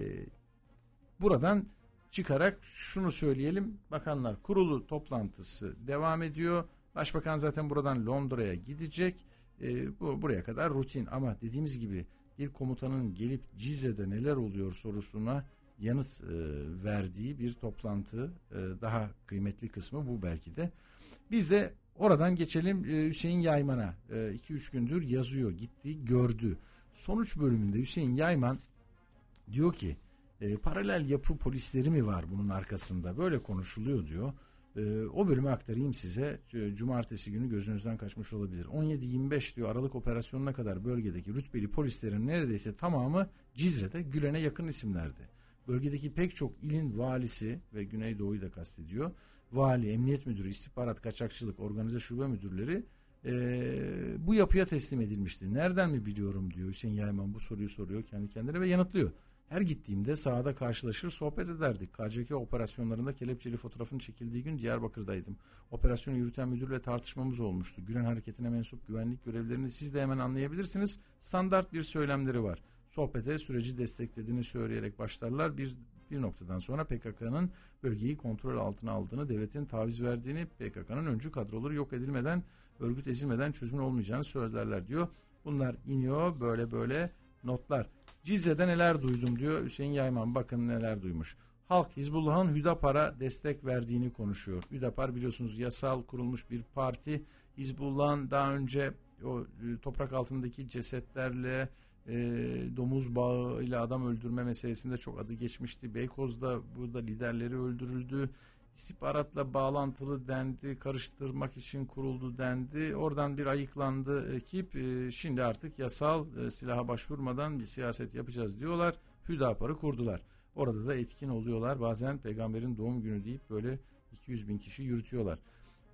buradan çıkarak şunu söyleyelim. Bakanlar Kurulu toplantısı devam ediyor. Başbakan zaten buradan Londra'ya gidecek. E, bu buraya kadar rutin, ama dediğimiz gibi bir komutanın gelip Cizre'de neler oluyor sorusuna yanıt e, verdiği bir toplantı, e, daha kıymetli kısmı bu belki de. Biz de oradan geçelim e, Hüseyin Yayman'a. iki üç gündür yazıyor, gitti, gördü. Sonuç bölümünde Hüseyin Yayman diyor ki e, paralel yapı polisleri mi var bunun arkasında, böyle konuşuluyor diyor. E, o bölümü aktarayım size. Cumartesi günü gözünüzden kaçmış olabilir. on yedi yirmi beş diyor Aralık operasyonuna kadar bölgedeki rütbeli polislerin neredeyse tamamı Cizre'de, Gülen'e yakın isimlerdi. Bölgedeki pek çok ilin valisi ve Güneydoğu'yu da kastediyor. Vali, emniyet müdürü, istihbarat, kaçakçılık, organize şube müdürleri e, bu yapıya teslim edilmişti. Nereden mi biliyorum diyor Hüseyin Yayman, bu soruyu soruyor kendi kendine ve yanıtlıyor. Her gittiğimde sahada karşılaşır, sohbet ederdik. K C K operasyonlarında kelepçeli fotoğrafın çekildiği gün Diyarbakır'daydım. Operasyonu yürüten müdürle tartışmamız olmuştu. Gülen hareketine mensup güvenlik görevlilerini siz de hemen anlayabilirsiniz. Standart bir söylemleri var. Sohbete süreci desteklediğini söyleyerek başlarlar. Bir, bir noktadan sonra P K K'nın bölgeyi kontrol altına aldığını, devletin taviz verdiğini, P K K'nın öncü kadroları yok edilmeden, örgüt ezilmeden çözümün olmayacağını söylerler diyor. Bunlar iniyor böyle böyle notlar. Cizre'de neler duydum diyor Hüseyin Yayman, bakın neler duymuş. Halk Hizbullah'ın Hüdapar'a destek verdiğini konuşuyor. Hüdapar biliyorsunuz yasal kurulmuş bir parti. Hizbullah'ın daha önce o e, toprak altındaki cesetlerle, e, domuz bağıyla adam öldürme meselesinde çok adı geçmişti. Beykoz'da burada liderleri öldürüldü. İstihbaratla bağlantılı dendi, karıştırmak için kuruldu dendi. Oradan bir ayıklandı ekip. E, şimdi artık yasal e, silaha başvurmadan bir siyaset yapacağız diyorlar. Hüdapar'ı kurdular. Orada da etkin oluyorlar. Bazen peygamberin doğum günü deyip böyle iki yüz bin kişi yürütüyorlar.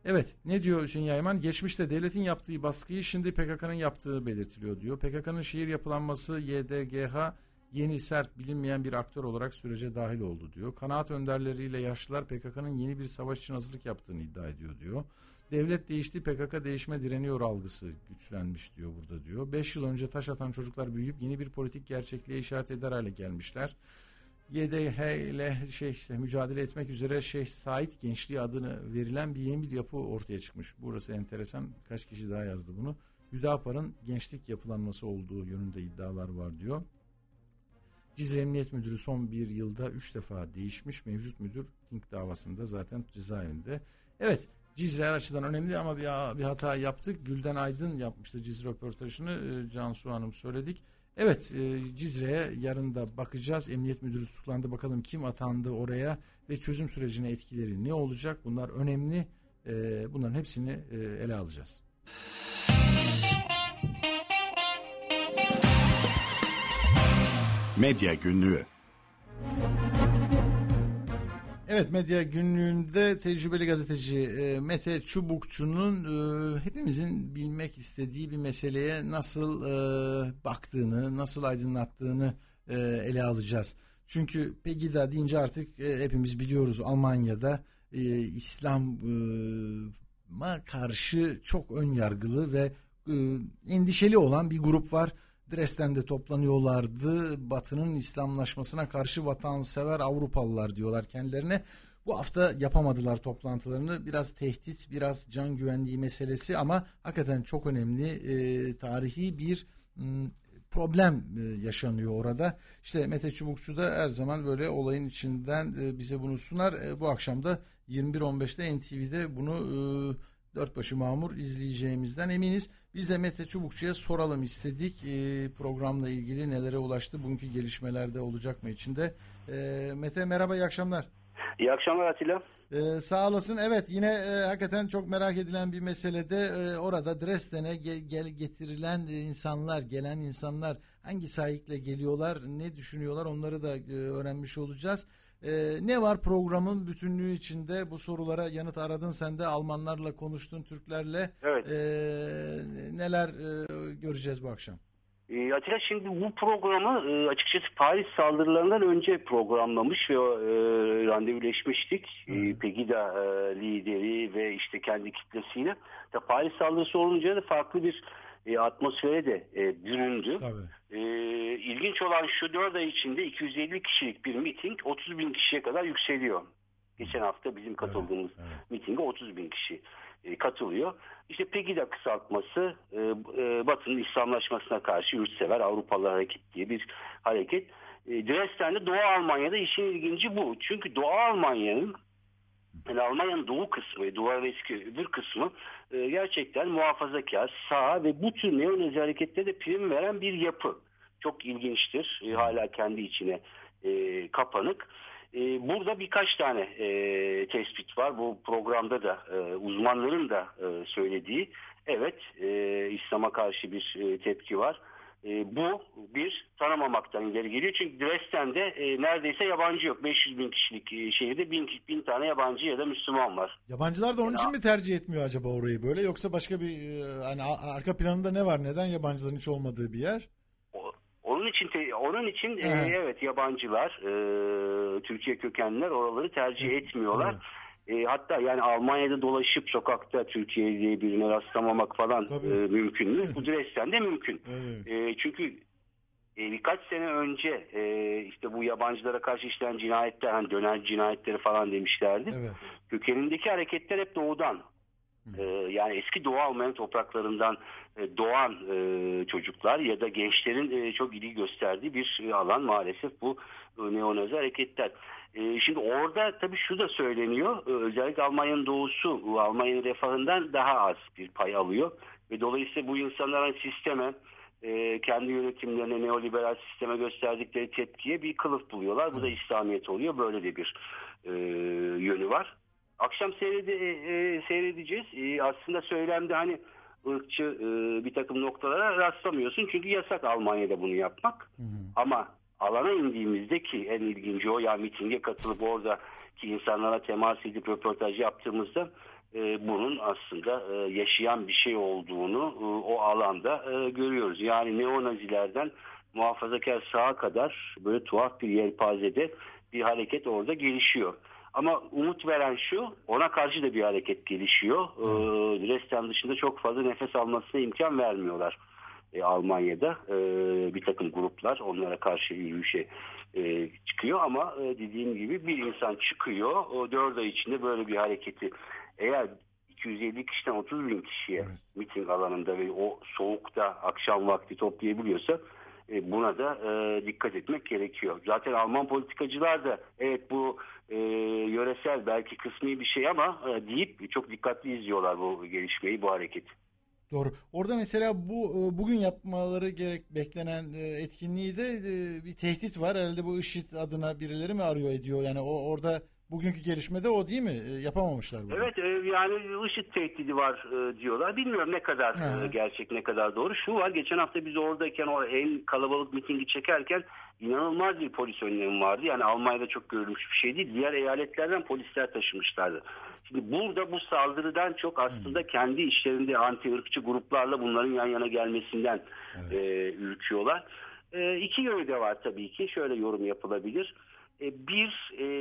Evet, ne diyor Hüseyin Yayman? Geçmişte devletin yaptığı baskıyı şimdi P K K'nın yaptığı belirtiliyor diyor. P K K'nın şehir yapılanması Y D G H yeni sert bilinmeyen bir aktör olarak sürece dahil oldu diyor. Kanaat önderleriyle yaşlılar P K K'nın yeni bir savaş için hazırlık yaptığını iddia ediyor diyor. Devlet değişti, P K K değişime direniyor algısı güçlenmiş diyor burada diyor. Beş yıl önce taş atan çocuklar büyüyüp yeni bir politik gerçekliğe işaret eder hale gelmişler. Y D H ile şey işte mücadele etmek üzere Şeyh Said Gençliği adını verilen bir yeni bir yapı ortaya çıkmış. Burası enteresan. Kaç kişi daha yazdı bunu. Hüdapar'ın gençlik yapılanması olduğu yönünde iddialar var diyor. Cizre Emniyet Müdürü son bir yılda üç defa değişmiş. Mevcut müdür Dink davasında zaten cezaevinde. Evet, Cizre her açıdan önemli ama bir, bir hata yaptık. Gülden Aydın yapmıştı Cizre röportajını. Cansu Hanım söyledik. Evet, Cizre'ye yarın da bakacağız. Emniyet Müdürü tutuklandı. Bakalım kim atandı oraya ve çözüm sürecine etkileri ne olacak? Bunlar önemli. Bunların hepsini ele alacağız. Medya Günlüğü. Evet, Medya Günlüğü'nde tecrübeli gazeteci e, Mete Çubukçu'nun e, hepimizin bilmek istediği bir meseleye nasıl e, baktığını, nasıl aydınlattığını e, ele alacağız. Çünkü Pegida deyince artık e, hepimiz biliyoruz Almanya'da e, İslam'a karşı çok ön yargılı ve e, endişeli olan bir grup var. Dresden'de toplanıyorlardı. Batı'nın İslamlaşmasına karşı vatansever Avrupalılar diyorlar kendilerine. Bu hafta yapamadılar toplantılarını. Biraz tehdit, biraz can güvenliği meselesi ama hakikaten çok önemli e, tarihi bir m, problem e, yaşanıyor orada. İşte Mete Çubukçu da her zaman böyle olayın içinden e, bize bunu sunar. E, bu akşam da yirmi bir on beşte N T V'de bunu e, dört başı mamur izleyeceğimizden eminiz. Biz de Mete Çubukçu'ya soralım istedik. E, programla ilgili nelere ulaştı? Bugünkü gelişmelerde olacak mı içinde? E, Mete merhaba, iyi akşamlar. İyi akşamlar Atilla. Ee, sağ olasın. Evet, yine e, hakikaten çok merak edilen bir meselede e, orada Dresden'e gel, gel getirilen e, insanlar, gelen insanlar hangi sahikle geliyorlar, ne düşünüyorlar, onları da e, öğrenmiş olacağız. E, ne var programın bütünlüğü içinde? Bu sorulara yanıt aradın sen de, Almanlarla konuştun, Türklerle. Evet. E, neler e, göreceğiz bu akşam? E, Atilla, şimdi bu programı e, açıkçası Paris saldırılarından önce programlamış ve e, randevuleşmiştik. E, Pegida e, lideri ve işte kendi kitlesiyle. Da Paris saldırısı olunca da farklı bir e, atmosfere de e, büründü. E, ilginç olan şu, dört ay içinde iki yüz elli kişilik bir miting otuz bin kişiye kadar yükseliyor. Geçen hafta bizim katıldığımız evet, evet. mitinge otuz bin kişi e, katılıyor. İşte Pegida kısaltması e, e, Batı'nın İslamlaşmasına karşı yurtsever Avrupalılar Hareket diye bir hareket. E, Dresden'de Doğu Almanya'da işin ilginci bu. Çünkü Doğu Almanya'nın yani Almanya'nın doğu kısmı, Doğu Arabeski öbür kısmı e, gerçekten muhafazakar, sağ ve bu tür neonazi hareketlere de prim veren bir yapı. Çok ilginçtir. E, hala kendi içine e, kapanık. Ee, burada birkaç tane e, tespit var. Bu programda da e, uzmanların da e, söylediği. Evet, e, İslam'a karşı bir e, tepki var. E, bu bir tanımamaktan ileri geliyor. Çünkü Dresden'de e, neredeyse yabancı yok. beş yüz bin kişilik e, şehirde bin, bin tane yabancı ya da Müslüman var. Yabancılar da onun yani, için mi tercih etmiyor acaba orayı böyle? Yoksa başka bir e, hani arka planında ne var? Neden yabancıların hiç olmadığı bir yer? Onun için onun için e, evet yabancılar, e, Türkiye kökenliler oraları tercih evet. etmiyorlar. Evet. E, hatta yani Almanya'da dolaşıp sokakta Türkiye diye birine rastlamamak falan e, mümkün mü? Bu Dresden'de mümkün. Evet. E, çünkü e, birkaç sene önce e, işte bu yabancılara karşı işlenen cinayetler, hani döner cinayetleri falan demişlerdi. Evet. Kökenindeki hareketler hep doğudan. Ee, yani eski Doğu Almanya topraklarından e, doğan e, çocuklar ya da gençlerin e, çok ilgi gösterdiği bir e, alan maalesef bu e, neonazi hareketler. E, şimdi orada tabii şu da söyleniyor, e, özellikle Almanya'nın doğusu Almanya'nın refahından daha az bir pay alıyor ve dolayısıyla bu insanların sisteme, e, kendi yönetimlerine, neoliberal sisteme gösterdikleri tepkiye bir kılıf buluyorlar. Bu da İslamiyet oluyor. Böyle de bir e, yönü var. Akşam seyrede, e, seyredeceğiz. E, aslında söylemde hani ırkçı e, bir takım noktalara rastlamıyorsun. Çünkü yasak Almanya'da bunu yapmak. Hı hı. Ama alana indiğimizde ki en ilginci o, yani mitinge katılıp oradaki insanlara temas edip röportaj yaptığımızda e, bunun aslında e, yaşayan bir şey olduğunu e, o alanda e, görüyoruz. Yani neonazilerden muhafazakar sağa kadar böyle tuhaf bir yelpazede bir hareket orada gelişiyor. Ama umut veren şu, ona karşı da bir hareket gelişiyor. Ee, Dresden dışında çok fazla nefes almasına imkan vermiyorlar. Ee, Almanya'da e, bir takım gruplar onlara karşı yürüyüşe e, çıkıyor. Ama e, dediğim gibi bir insan çıkıyor, o dört ay içinde böyle bir hareketi eğer iki yüz elli kişiden otuz bin kişiye evet. miting alanında ve o soğukta akşam vakti toplayabiliyorsa buna da e, dikkat etmek gerekiyor. Zaten Alman politikacılar da evet bu e, yöresel belki kısmi bir şey ama e, deyip çok dikkatli izliyorlar bu gelişmeyi, bu hareketi. Doğru. Orada mesela bu bugün yapmaları gerek beklenen etkinliği de bir tehdit var. Herhalde bu IŞİD adına birileri mi arıyor ediyor? Yani o orada bugünkü gelişmede o değil mi? Yapamamışlar bunu. Evet yani IŞİD tehdidi var diyorlar. Bilmiyorum ne kadar ha. gerçek, ne kadar doğru. Şu var, geçen hafta biz oradayken o en kalabalık mitingi çekerken inanılmaz bir polis önlemi vardı. Yani Almanya'da çok görülmüş bir şey değil. Diğer eyaletlerden polisler taşımışlardı. Şimdi burada bu saldırıdan çok aslında hmm. kendi işlerinde anti ırkçı gruplarla bunların yan yana gelmesinden evet. e, ürküyorlar. E, iki yönü de var tabii ki. Şöyle yorum yapılabilir. E, bir... E,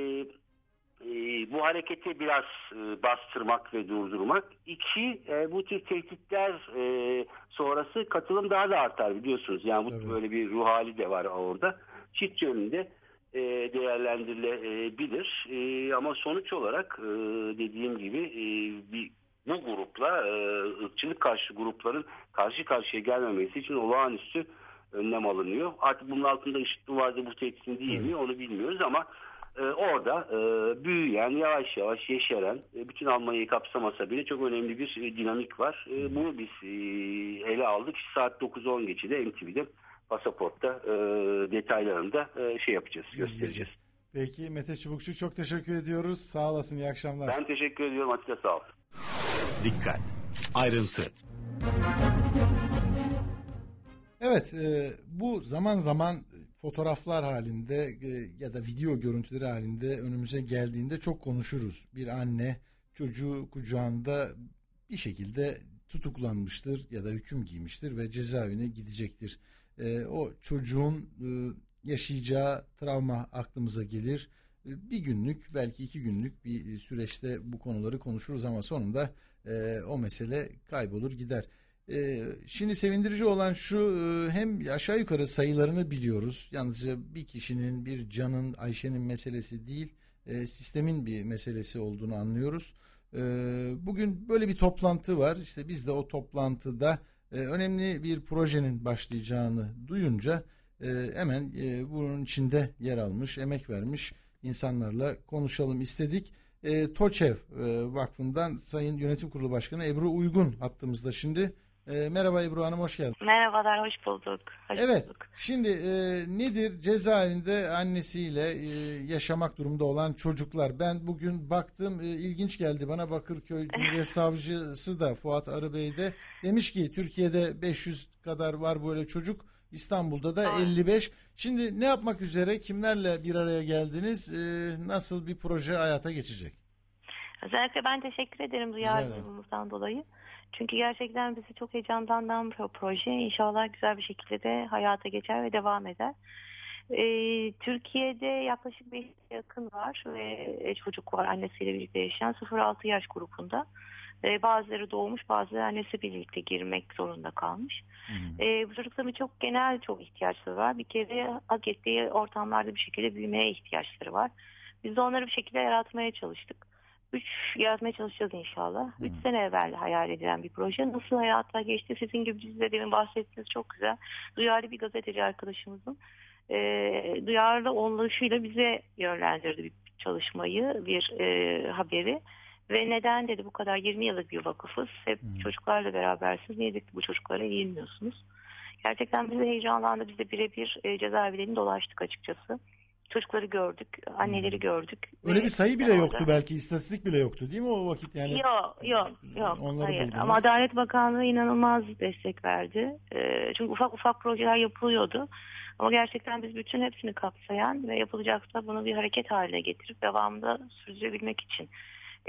E, bu hareketi biraz e, bastırmak ve durdurmak. İki, e, bu tür tehditler e, sonrası katılım daha da artar biliyorsunuz. Yani bu evet. böyle bir ruh hali de var orada. Çift yönünde e, değerlendirilebilir. E, ama sonuç olarak e, dediğim gibi e, bir bu grupla e, ırkçılık karşı grupların karşı karşıya gelmemesi için olağanüstü önlem alınıyor. Artık bunun altında IŞİD mi vardı, bu tehditin değil evet. mi onu bilmiyoruz ama Ee, orada e, büyüyen, yavaş yavaş yeşeren, e, bütün Almanya'yı kapsamasa bile çok önemli bir e, dinamik var. E, bunu biz e, ele aldık. Saat dokuz on geçide M T V'de Pasaport'ta e, detaylarında e, şey yapacağız, göstereceğiz. Peki Mete Çubukçu çok teşekkür ediyoruz. Sağ olasın, iyi akşamlar. Ben teşekkür ediyorum. Atilla sağ ol. Dikkat! Ayrıntı. Evet, e, bu zaman zaman fotoğraflar halinde e, ya da video görüntüleri halinde önümüze geldiğinde çok konuşuruz. Bir anne çocuğu kucağında bir şekilde tutuklanmıştır ya da hüküm giymiştir ve cezaevine gidecektir. E, o çocuğun e, yaşayacağı travma aklımıza gelir. E, bir günlük, belki iki günlük bir süreçte bu konuları konuşuruz ama sonunda e, o mesele kaybolur gider. Şimdi sevindirici olan şu, hem aşağı yukarı sayılarını biliyoruz. Yalnızca bir kişinin, bir canın, Ayşe'nin meselesi değil, sistemin bir meselesi olduğunu anlıyoruz. Bugün böyle bir toplantı var. İşte biz de o toplantıda önemli bir projenin başlayacağını duyunca hemen bunun içinde yer almış, emek vermiş insanlarla konuşalım istedik. TOÇEV Vakfı'ndan Sayın Yönetim Kurulu Başkanı Ebru Uygun hattımızda şimdi. E, merhaba Ebru Hanım, hoş geldiniz. Merhabalar, hoş bulduk. Hoş evet, bulduk. Şimdi e, nedir cezaevinde annesiyle e, yaşamak durumunda olan çocuklar? Ben bugün baktım, e, ilginç geldi bana. Bakırköy Cumhuriyet Savcısı da Fuat Arıbey de demiş ki Türkiye'de beş yüz kadar var böyle çocuk, İstanbul'da da evet. elli beş. Şimdi ne yapmak üzere, kimlerle bir araya geldiniz, e, nasıl bir proje hayata geçecek? Özellikle ben teşekkür ederim duyarlılığınızdan dolayı. Çünkü gerçekten bizi çok heyecanlandıran bir proje. İnşallah güzel bir şekilde de hayata geçer ve devam eder. Ee, Türkiye'de yaklaşık beş yakın var ve çocuk var annesiyle birlikte yaşayan sıfır altı yaş grubunda. Ee, bazıları doğmuş, bazıları annesi birlikte girmek zorunda kalmış. Hmm. Ee, bu çocukların çok genel çok ihtiyaçları var. Bir kere hak ettiği ortamlarda bir şekilde büyümeye ihtiyaçları var. Biz de onları bir şekilde yaratmaya çalıştık. Üç yaratmaya çalışacağız inşallah. Hmm. Üç sene evvel hayal edilen bir proje. Nasıl hayata geçti? Sizin gibi siz de demin bahsettiğiniz çok güzel. Duyarlı bir gazeteci arkadaşımızın e, duyarlı oluşuyla bize yönlendirdi bir çalışmayı, bir e, haberi. Ve neden dedi bu kadar yirmi yıllık bir vakıfız. Hep hmm. çocuklarla berabersiniz. Niye dedik bu çocuklara eğilmiyorsunuz? Gerçekten bizi heyecanlandı. Biz de birebir e, cezaevlerini dolaştık açıkçası. Çocukları gördük, anneleri hmm. gördük. Öyle bir sayı bile yoktu orada. Belki istatistik bile yoktu değil mi o vakit yani? Yok, yok, yok. Onları hayır. buldunuz. Ama Adalet Bakanlığı inanılmaz destek verdi. E, çünkü ufak ufak projeler yapılıyordu. Ama gerçekten biz bütün hepsini kapsayan ve yapılacaksa bunu bir hareket haline getirip devamında sürdürebilmek için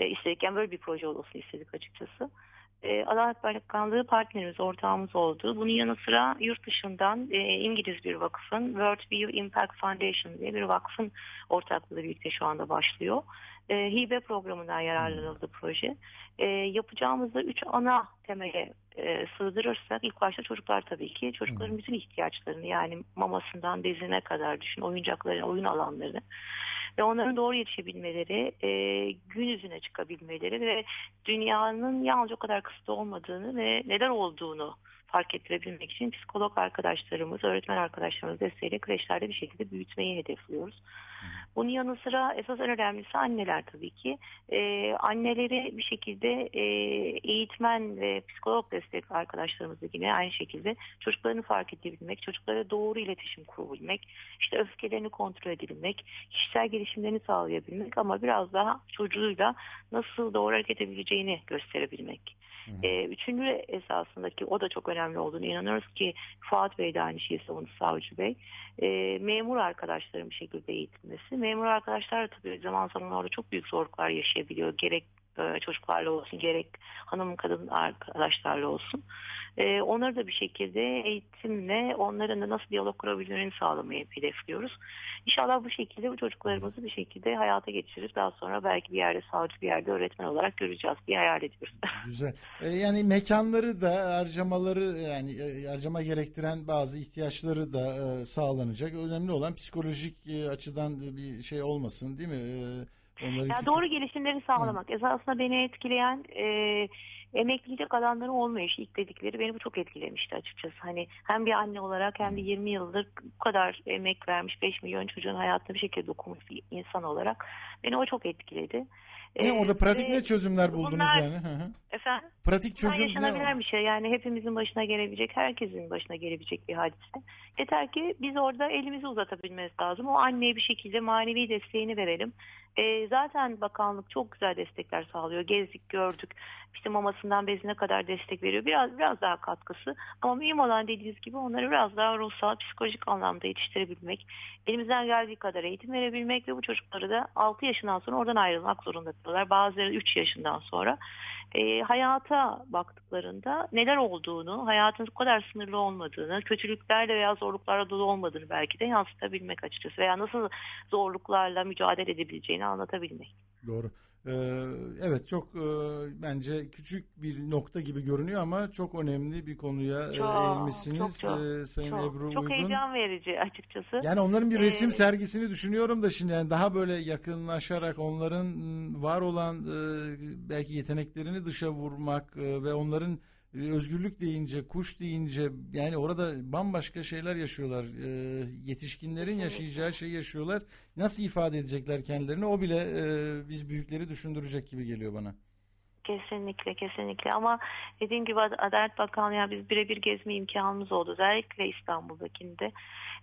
e, istedik. Yani böyle bir proje olsun istedik açıkçası. E, Adalet Bakanlığı partnerimiz, ortağımız oldu. Bunun yanı sıra yurt dışından e, İngiliz bir vakfın, World View Impact Foundation diye bir vakfın ortaklığı birlikte şu anda başlıyor. E, hibe programından yararlanıldı proje. E, yapacağımızda üç ana temele e, sığdırırsak ilk başta çocuklar tabii ki. Çocukların bütün ihtiyaçlarını, yani mamasından bezine kadar düşün, oyuncakların, oyun alanlarını ve onların doğru yetişebilmeleri, e, gün yüzüne çıkabilmeleri ve dünyanın yalnızca o kadar kısıtlı olmadığını ve neler olduğunu fark ettirebilmek için psikolog arkadaşlarımız, öğretmen arkadaşlarımız desteğiyle kreşlerde bir şekilde büyütmeyi hedefliyoruz. Bunun yanı sıra esas en önemlisi anneler tabii ki. Ee, anneleri bir şekilde e, eğitmen ve psikolog destek arkadaşlarımızla yine aynı şekilde çocuklarını fark edebilmek, çocuklara doğru iletişim kurabilmek, işte öfkelerini kontrol edebilmek, kişisel gelişimlerini sağlayabilmek ama biraz daha çocuğuyla nasıl doğru hareket edebileceğini gösterebilmek. Ee, üçüncü esasındaki o da çok önemli olduğunu inanıyoruz ki Fuat Bey de aynı şeyi savundu, Savcı Bey. Ee, memur arkadaşların bir şekilde eğitilmesi. Memur arkadaşlar tabii zaman zaman orada çok büyük zorluklar yaşayabiliyor. Gerek çocuklarla olsun, gerek hanım kadın arkadaşlarla olsun. Ee, onları da bir şekilde eğitimle onların da nasıl diyalog kurabilmelerini sağlamayı hedefliyoruz. İnşallah bu şekilde bu çocuklarımızı bir şekilde hayata geçirip daha sonra belki bir yerde savcı, bir yerde öğretmen olarak göreceğiz diye hayal ediyoruz. Güzel. Ee, yani mekanları da harcamaları, yani harcama gerektiren bazı ihtiyaçları da e, sağlanacak. Önemli olan psikolojik e, açıdan bir şey olmasın, değil mi? E, Yani küçük... Doğru gelişimlerini sağlamak. Hı. Esasında beni etkileyen e, emeklilik alanları olmayışı, ilk dedikleri beni bu çok etkilemişti açıkçası. Hani hem bir anne olarak hem de yirmi yıldır bu kadar emek vermiş, beş milyon çocuğun hayatına bir şekilde dokunmuş bir insan olarak beni o çok etkiledi. Ne ee, orada pratik ne çözümler buldunuz bunlar, yani? Hı hı. Efendim? Pratik çözüm yaşanabilen bir şey. Yani hepimizin başına gelebilecek, herkesin başına gelebilecek bir hadise. Yeter ki biz orada elimizi uzatabilmemiz lazım. O anneye bir şekilde manevi desteğini verelim. E, zaten bakanlık çok güzel destekler sağlıyor. Gezdik, gördük. İşte mamasından bezine kadar destek veriyor. Biraz biraz daha katkısı. Ama mühim olan dediğiniz gibi onları biraz daha ruhsal, psikolojik anlamda yetiştirebilmek. Elimizden geldiği kadar eğitim verebilmek ve bu çocukları da altı yaşından sonra oradan ayrılmak zorunda kalıyorlar. Bazıları üç yaşından sonra. E, hayata baktıklarında neler olduğunu, hayatın bu kadar sınırlı olmadığını, kötülüklerle veya zorluklarla dolu olmadığını belki de yansıtabilmek açıkçası. Veya nasıl zorluklarla mücadele edebileceğini anlatabilmek. Doğru. Ee, evet, çok e, bence küçük bir nokta gibi görünüyor ama çok önemli bir konuya çok, eğilmişsiniz çok, çok, e, Sayın çok, Ebru çok Uygun. Çok heyecan verici açıkçası. Yani onların bir resim ee, sergisini düşünüyorum da şimdi yani daha böyle yakınlaşarak onların var olan e, belki yeteneklerini dışa vurmak e, ve onların özgürlük deyince, kuş deyince yani orada bambaşka şeyler yaşıyorlar. E, yetişkinlerin yaşayacağı şeyi yaşıyorlar. Nasıl ifade edecekler kendilerini o bile e, biz büyükleri düşündürecek gibi geliyor bana. Kesinlikle, kesinlikle ama dediğim gibi Adalet Bakanlığı, yani biz birebir gezme imkanımız oldu. Özellikle İstanbul'dakinde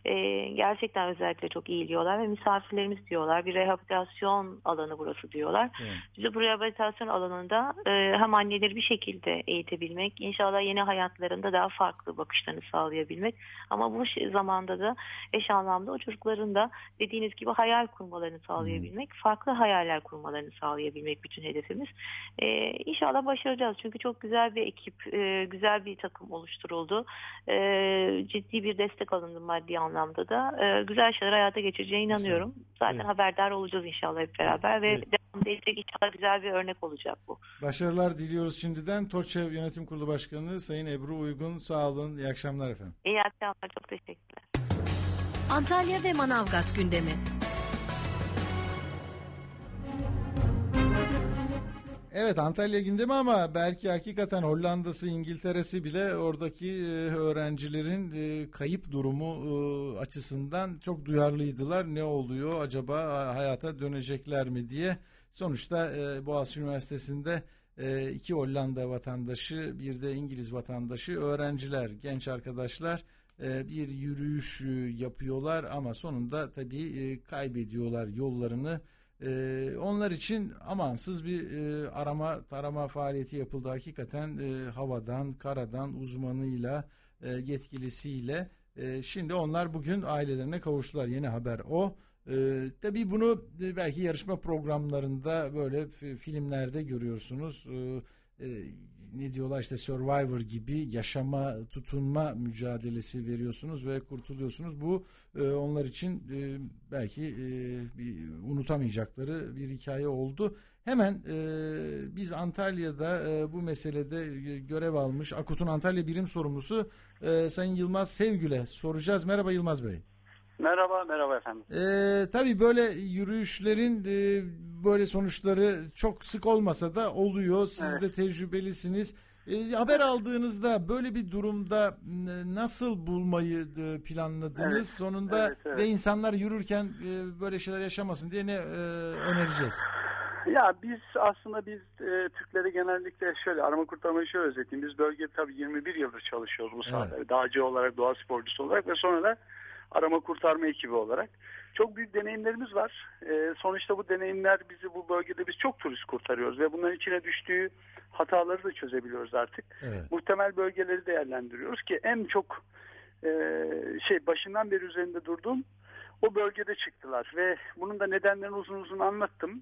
e, gerçekten özellikle çok iyi diyorlar ve misafirlerimiz diyorlar. Bir rehabilitasyon alanı burası diyorlar. Evet. Biz bu rehabilitasyon alanında e, hem anneleri bir şekilde eğitebilmek, inşallah yeni hayatlarında daha farklı bakışlarını sağlayabilmek ama bu zamanda da eş anlamda o çocukların da dediğiniz gibi hayal kurmalarını sağlayabilmek, hmm. farklı hayaller kurmalarını sağlayabilmek bütün hedefimiz. E, İnşallah başaracağız. Çünkü çok güzel bir ekip, e, güzel bir takım oluşturuldu. E, ciddi bir destek alındı maddi anlamda da. E, güzel şeyler hayata geçireceğine inanıyorum. Zaten evet. haberdar olacağız inşallah hep beraber ve evet. devam edecek, inşallah güzel bir örnek olacak bu. Başarılar diliyoruz şimdiden. TOÇEV Yönetim Kurulu Başkanı Sayın Ebru Uygun. Sağ olun. İyi akşamlar efendim. İyi akşamlar. Çok teşekkürler. Antalya ve Manavgat gündemi. Evet, Antalya gündemi ama belki hakikaten Hollanda'sı, İngiltere'si bile oradaki öğrencilerin kayıp durumu açısından çok duyarlıydılar. Ne oluyor acaba, hayata dönecekler mi diye. Sonuçta Boğaziçi Üniversitesi'nde iki Hollanda vatandaşı, bir de İngiliz vatandaşı öğrenciler, genç arkadaşlar bir yürüyüş yapıyorlar ama sonunda tabii kaybediyorlar yollarını. Ee, onlar için amansız bir e, arama tarama faaliyeti yapıldı. Hakikaten e, havadan, karadan uzmanıyla, e, yetkilisiyle. E, şimdi onlar bugün ailelerine kavuştular. Yeni haber o. Ee, tabii bunu belki yarışma programlarında böyle filmlerde görüyorsunuz. Ee, e, ne diyorlar işte Survivor gibi yaşama, tutunma mücadelesi veriyorsunuz ve kurtuluyorsunuz. Bu e, onlar için e, belki e, bir, unutamayacakları bir hikaye oldu. Hemen e, biz Antalya'da e, bu meselede görev almış Akut'un Antalya birim sorumlusu e, Sayın Yılmaz Sevgül'e soracağız. Merhaba Yılmaz Bey. Merhaba, merhaba efendim. Ee, tabii böyle yürüyüşlerin e, böyle sonuçları çok sık olmasa da oluyor. Siz evet. de tecrübelisiniz. E, haber aldığınızda böyle bir durumda e, nasıl bulmayı e, planladınız? Evet. Sonunda evet, evet. ve insanlar yürürken e, böyle şeyler yaşamasın diye ne e, önereceğiz? Ya biz aslında biz e, Türkleri genellikle şöyle arama kurtarmayı şöyle özetleyeyim. Biz bölgede tabii yirmi bir yıldır çalışıyoruz bu sahada. Evet. Dağcı olarak, doğa sporcusu olarak ve sonra da arama kurtarma ekibi olarak. Çok büyük deneyimlerimiz var. E, sonuçta bu deneyimler bizi bu bölgede biz çok turist kurtarıyoruz ve bunların içine düştüğü hataları da çözebiliyoruz artık. Evet. Muhtemel bölgeleri değerlendiriyoruz ki en çok e, şey başından beri üzerinde durduğum o bölgede çıktılar ve bunun da nedenlerini uzun uzun anlattım.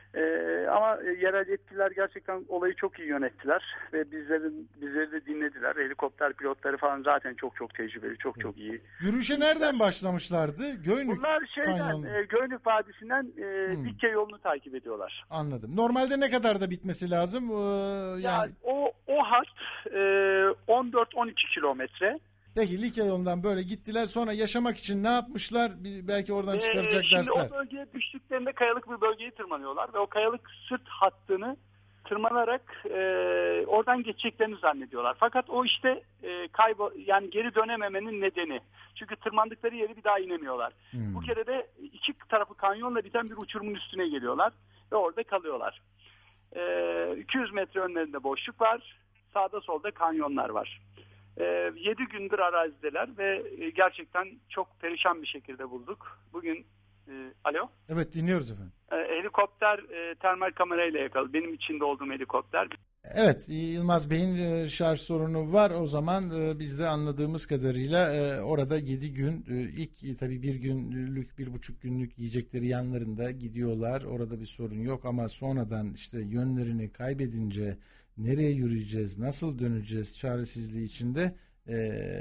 Ee, ama yerel yetkililer gerçekten olayı çok iyi yönettiler ve bizlerin bizleri de dinlediler. Helikopter pilotları falan zaten çok çok tecrübeli, çok çok iyi. Yürüyüşe nereden başlamışlardı? Göynük Bunlar şeyden, e, Göynük Vadisi'nden e, hmm. Likya yolunu takip ediyorlar. Anladım. Normalde ne kadar da bitmesi lazım? Ee, yani... Ya, o o hat e, on dört on iki kilometre. Peki Likya yolundan böyle gittiler, sonra yaşamak için ne yapmışlar? Belki oradan ee, çıkaracak şimdi dersler. Şimdi o bölgeye düştüklerinde kayalık bir bölgeyi tırmanıyorlar ve o kayalık sırt hattını tırmanarak e, oradan geçeceklerini zannediyorlar. Fakat o işte e, kaybol yani geri dönememenin nedeni. Çünkü tırmandıkları yeri bir daha inemiyorlar. Hmm. Bu kere de iki tarafı kanyonla biten bir uçurumun üstüne geliyorlar ve orada kalıyorlar. E, iki yüz metre önlerinde boşluk var. Sağda solda kanyonlar var. yedi gündür arazideler ve gerçekten çok perişan bir şekilde bulduk. Bugün e, alo? Evet, dinliyoruz efendim. E, helikopter e, termal kamerayla yakaladı. Benim içinde olduğum helikopter. Evet, Yılmaz Bey'in şarj sorunu var. O zaman biz de anladığımız kadarıyla orada yedi gün, ilk tabii bir günlük, bir buçuk günlük yiyecekleri yanlarında gidiyorlar. Orada bir sorun yok ama sonradan işte yönlerini kaybedince nereye yürüyeceğiz, nasıl döneceğiz çaresizliği içinde e,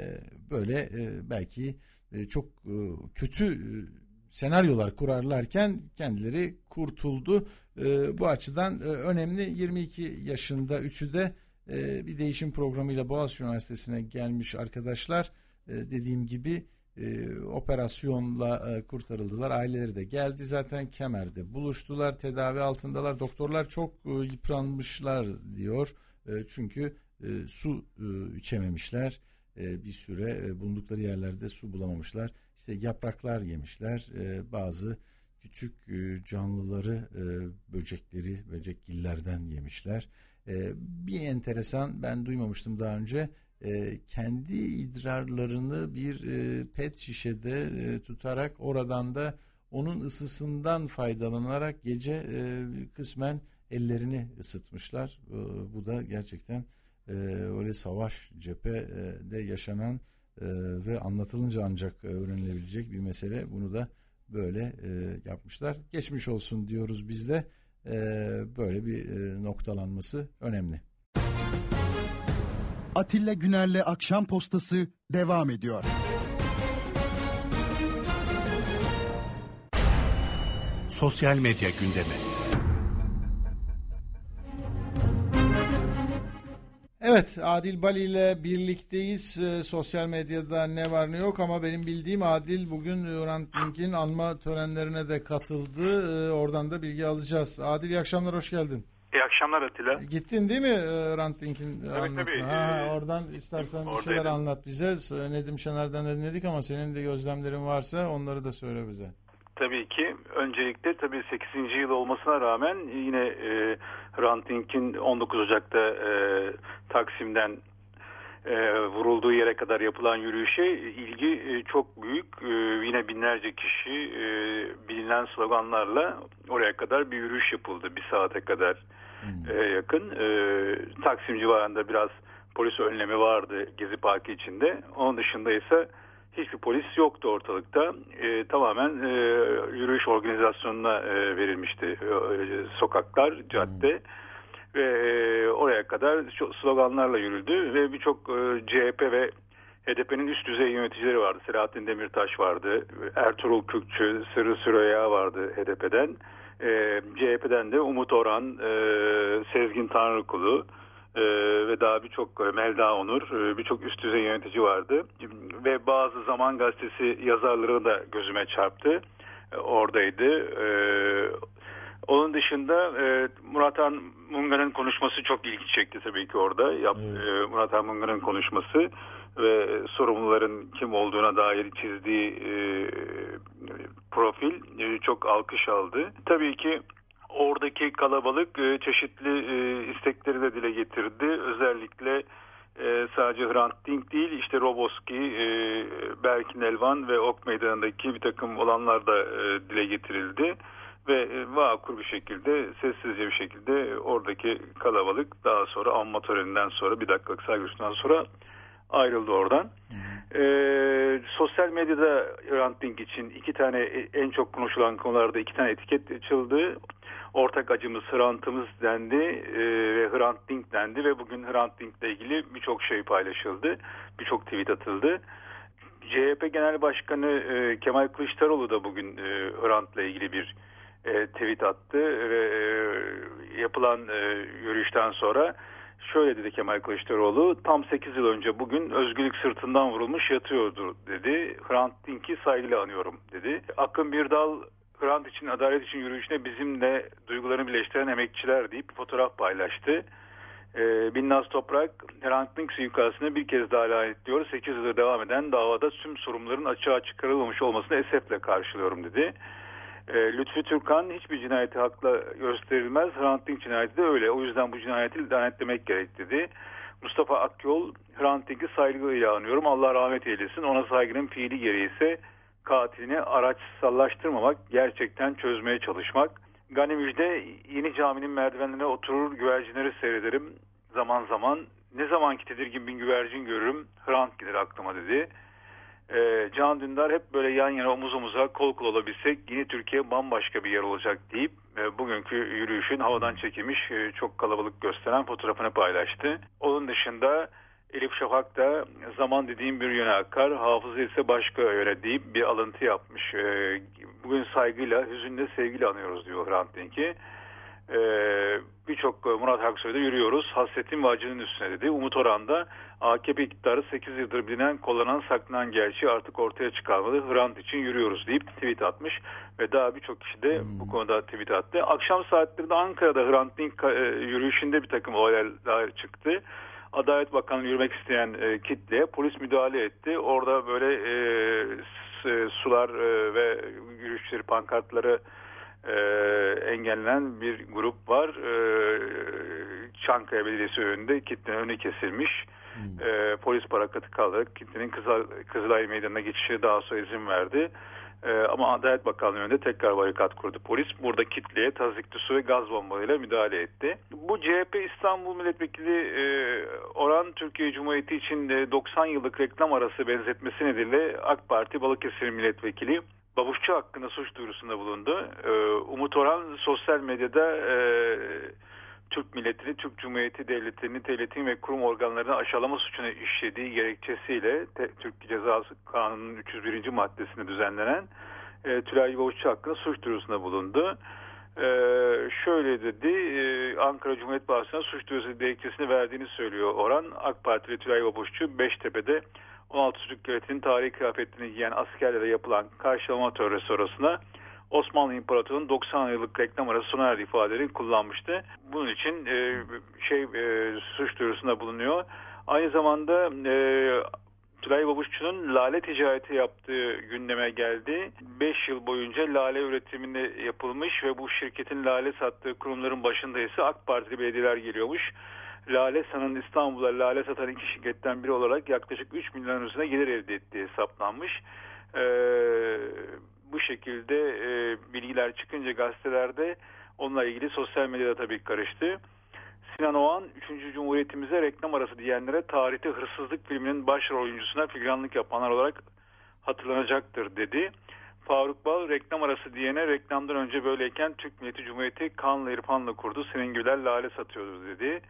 böyle e, belki e, çok e, kötü e, senaryolar kurarlarken kendileri kurtuldu. E, bu açıdan e, önemli. yirmi iki yaşında üçü de e, bir değişim programıyla Boğaziçi Üniversitesi'ne gelmiş arkadaşlar. E, dediğim gibi e, operasyonla e, kurtarıldılar. Aileleri de geldi zaten, Kemer'de buluştular, tedavi altındalar. Doktorlar çok e, yıpranmışlar diyor. E, çünkü e, su e, içememişler. E, bir süre e, bulundukları yerlerde su bulamamışlar. İşte yapraklar yemişler. E, bazı küçük e, canlıları, e, böcekleri, böcekgillerden yemişler. E, bir enteresan, ben duymamıştım daha önce. E, kendi idrarlarını bir e, pet şişede e, tutarak oradan da onun ısısından faydalanarak gece e, kısmen ellerini ısıtmışlar. E, bu da gerçekten e, öyle savaş cephede yaşanan e, ve anlatılınca ancak öğrenilebilecek bir mesele. Bunu da böyle e, yapmışlar. Geçmiş olsun diyoruz biz de. E, böyle bir e, noktalanması önemli. Atilla Güner'le Akşam Postası devam ediyor. Sosyal medya gündemi. Evet, Adil Bali ile birlikteyiz. E, sosyal medyada ne var ne yok ama benim bildiğim Adil bugün Hrant Dink'in anma törenlerine de katıldı. E, oradan da bilgi alacağız. Adil, iyi akşamlar, hoş geldin. İyi akşamlar Atilla. Gittin değil mi Hrant Dink'in evet, anmasına? Ha, oradan istersen bir şeyler anlat bize. Nedim Şener'den de dinledik ama senin de gözlemlerin varsa onları da söyle bize. Tabii ki. Öncelikle tabii sekizinci yıl olmasına rağmen yine e, Hrant Dink'in on dokuz Ocak'ta e, Taksim'den e, vurulduğu yere kadar yapılan yürüyüşe ilgi e, çok büyük. E, yine binlerce kişi e, bilinen sloganlarla oraya kadar bir yürüyüş yapıldı. Bir saate kadar hmm. e, yakın. E, Taksim civarında biraz polis önlemi vardı Gezi Parkı içinde. Onun dışında ise hiçbir polis yoktu ortalıkta. E, tamamen e, yürüyüş organizasyonuna e, verilmişti e, sokaklar, cadde ve e, oraya kadar sloganlarla yürüldü ve birçok e, C H P ve H D P'nin üst düzey yöneticileri vardı. Selahattin Demirtaş vardı, Ertuğrul Kürkçü, Sırrı Süreyya vardı H D P'den. E, C H P'den de Umut Orhan, e, Sezgin Tanrıkulu e, ve daha birçok Melda Onur, e, birçok üst düzey yönetici vardı. Ve bazı Zaman Gazetesi yazarları da gözüme çarptı. E, oradaydı. E, onun dışında e, Murat Han Mungan'ın konuşması çok ilgi çekti tabii ki orada. Yap, evet. e, Murat Han Mungan'ın konuşması ve sorumluların kim olduğuna dair çizdiği e, profil e, çok alkış aldı. Tabii ki oradaki kalabalık e, çeşitli e, istekleri de dile getirdi. Özellikle e, sadece Hrant Dink değil, işte Roboski, e, Berkin Elvan ve Ok Meydanı'ndaki bir takım olanlar da e, dile getirildi. Ve e, vakur bir şekilde, sessizce bir şekilde oradaki kalabalık daha sonra anma töreninden sonra bir dakikalık saygısından sonra ayrıldı oradan. Ee, sosyal medyada Hrant Dink için iki tane en çok konuşulan konularda iki tane etiket açıldı. Ortak acımız Hrant'ımız dendi e, ve Hrant Dink dendi ve bugün Hrant Dink'le ilgili birçok şey paylaşıldı. Birçok tweet atıldı. C H P Genel Başkanı e, Kemal Kılıçdaroğlu da bugün e, Hrant'la ilgili bir e, tweet attı ve e, yapılan e, yürüyüşten sonra şöyle dedi Kemal Kılıçdaroğlu, tam sekiz yıl önce bugün özgürlük sırtından vurulmuş yatıyordu dedi. Hrant Dink'i saygıyla anıyorum dedi. Akın Birdal, Hrant için, adalet için yürüyüşüne bizimle duygularını birleştiren emekçiler deyip fotoğraf paylaştı. Ee, Binnaz Toprak, Hrant Dink suikastını bir kez daha lanetliyor. sekiz yıldır devam eden davada tüm sorumluların açığa çıkarılmamış olmasını esefle karşılıyorum dedi. Lütfü Türkan, hiçbir cinayeti hakla gösterilmez. Hrant Dink cinayeti de öyle. O yüzden bu cinayeti lanetlemek gerek dedi. Mustafa Akyol, Hrant Dink'i saygıyla anıyorum. Allah rahmet eylesin. Ona saygının fiili gereği ise katilini araçsallaştırmamak, gerçekten çözmeye çalışmak. Gani Müjde, yeni caminin merdivenlerine oturur, güvercinleri seyrederim. Zaman zaman ne zamanki tedirgin bir güvercin görürüm. Hrant gelir aklıma dedi. Ee, Can Dündar, hep böyle yan yana omuz omuza kol kol olabilsek yeni Türkiye bambaşka bir yer olacak deyip e, bugünkü yürüyüşün havadan çekilmiş e, çok kalabalık gösteren fotoğrafını paylaştı. Onun dışında Elif Şafak da zaman dediğim bir yöne akar, hafıza ise başka yöne deyip bir alıntı yapmış. E, bugün saygıyla, hüzünle, sevgiyle anıyoruz diyor Hrant Dink'i. Ee, birçok Murat Aksoy'da yürüyoruz. Hasretin ve acının üstüne dedi. Umut Orhan da A K P iktidarı sekiz yıldır bilinen, kollanan, saklanan gerçeği artık ortaya çıkarmalı. Hrant için yürüyoruz deyip tweet atmış. Ve daha birçok kişi de hmm. bu konuda tweet attı. Akşam saatlerinde Ankara'da Hrant Dink e, yürüyüşünde bir takım olaylar çıktı. Adalet Bakanlığı yürümek isteyen e, kitleye polis müdahale etti. Orada böyle e, s, sular e, ve yürüyüşleri, pankartları Ee, engellenen bir grup var. Ee, Çankaya Belediyesi önünde kitlenin önü kesilmiş. Hmm. Ee, polis barakatı kalarak kitlenin Kızıl, Kızılay Meydanı'na geçişe daha sonra izin verdi. Ee, ama Adalet Bakanlığı önünde tekrar barikat kurdu polis. Burada kitleye tazikli su ve gaz bombalarıyla müdahale etti. Bu C H P İstanbul Milletvekili e, Orhan, Türkiye Cumhuriyeti için de doksan yıllık reklam arası benzetmesi nedeniyle AK Parti Balıkesir Milletvekili Babuşçu hakkında suç duyurusunda bulundu. Ee, Umut Orhan sosyal medyada e, Türk milletini, Türk Cumhuriyeti Devleti'ni, devletin ve kurum organlarını aşağılama suçunu işlediği gerekçesiyle te, Türk Ceza Kanunu'nun üç yüz birinci maddesinde düzenlenen e, Tülay Babuşçu hakkında suç duyurusunda bulundu. E, şöyle dedi, e, Ankara Cumhuriyet Başkanı suç duyurusu gerekçesini verdiğini söylüyor Orhan. AK Partili Tülay Babuşçu Beştepe'de on altı Türk devletinin tarihi kıyafetini giyen askerlere yapılan karşılama töreni sonrasında Osmanlı İmparatorluğu'nun doksan yıllık reklam arası sona erdi ifadeleri kullanmıştı. Bunun için e, şey e, suç duyurusunda bulunuyor. Aynı zamanda e, Tülay Babuşçu'nun lale ticareti yaptığı gündeme geldi. beş yıl boyunca lale üretiminde yapılmış ve bu şirketin lale sattığı kurumların başında ise AK Partili belediyeler geliyormuş. Lale San'ın İstanbul'a lale satan iki şirketten biri olarak yaklaşık üç milyon üzerine gelir elde ettiği hesaplanmış. Ee, bu şekilde e, bilgiler çıkınca gazetelerde onunla ilgili sosyal medyada tabii karıştı. Sinan Oğan, üçüncü Cumhuriyetimize reklam arası diyenlere tarihte hırsızlık filminin başrol oyuncusuna figüranlık yapanlar olarak hatırlanacaktır dedi. Faruk Bal reklam arası diyene reklamdan önce böyleyken Türk Milleti Cumhuriyeti kanla irfanla kurdu. Senin gibiler lale satıyordu dedi.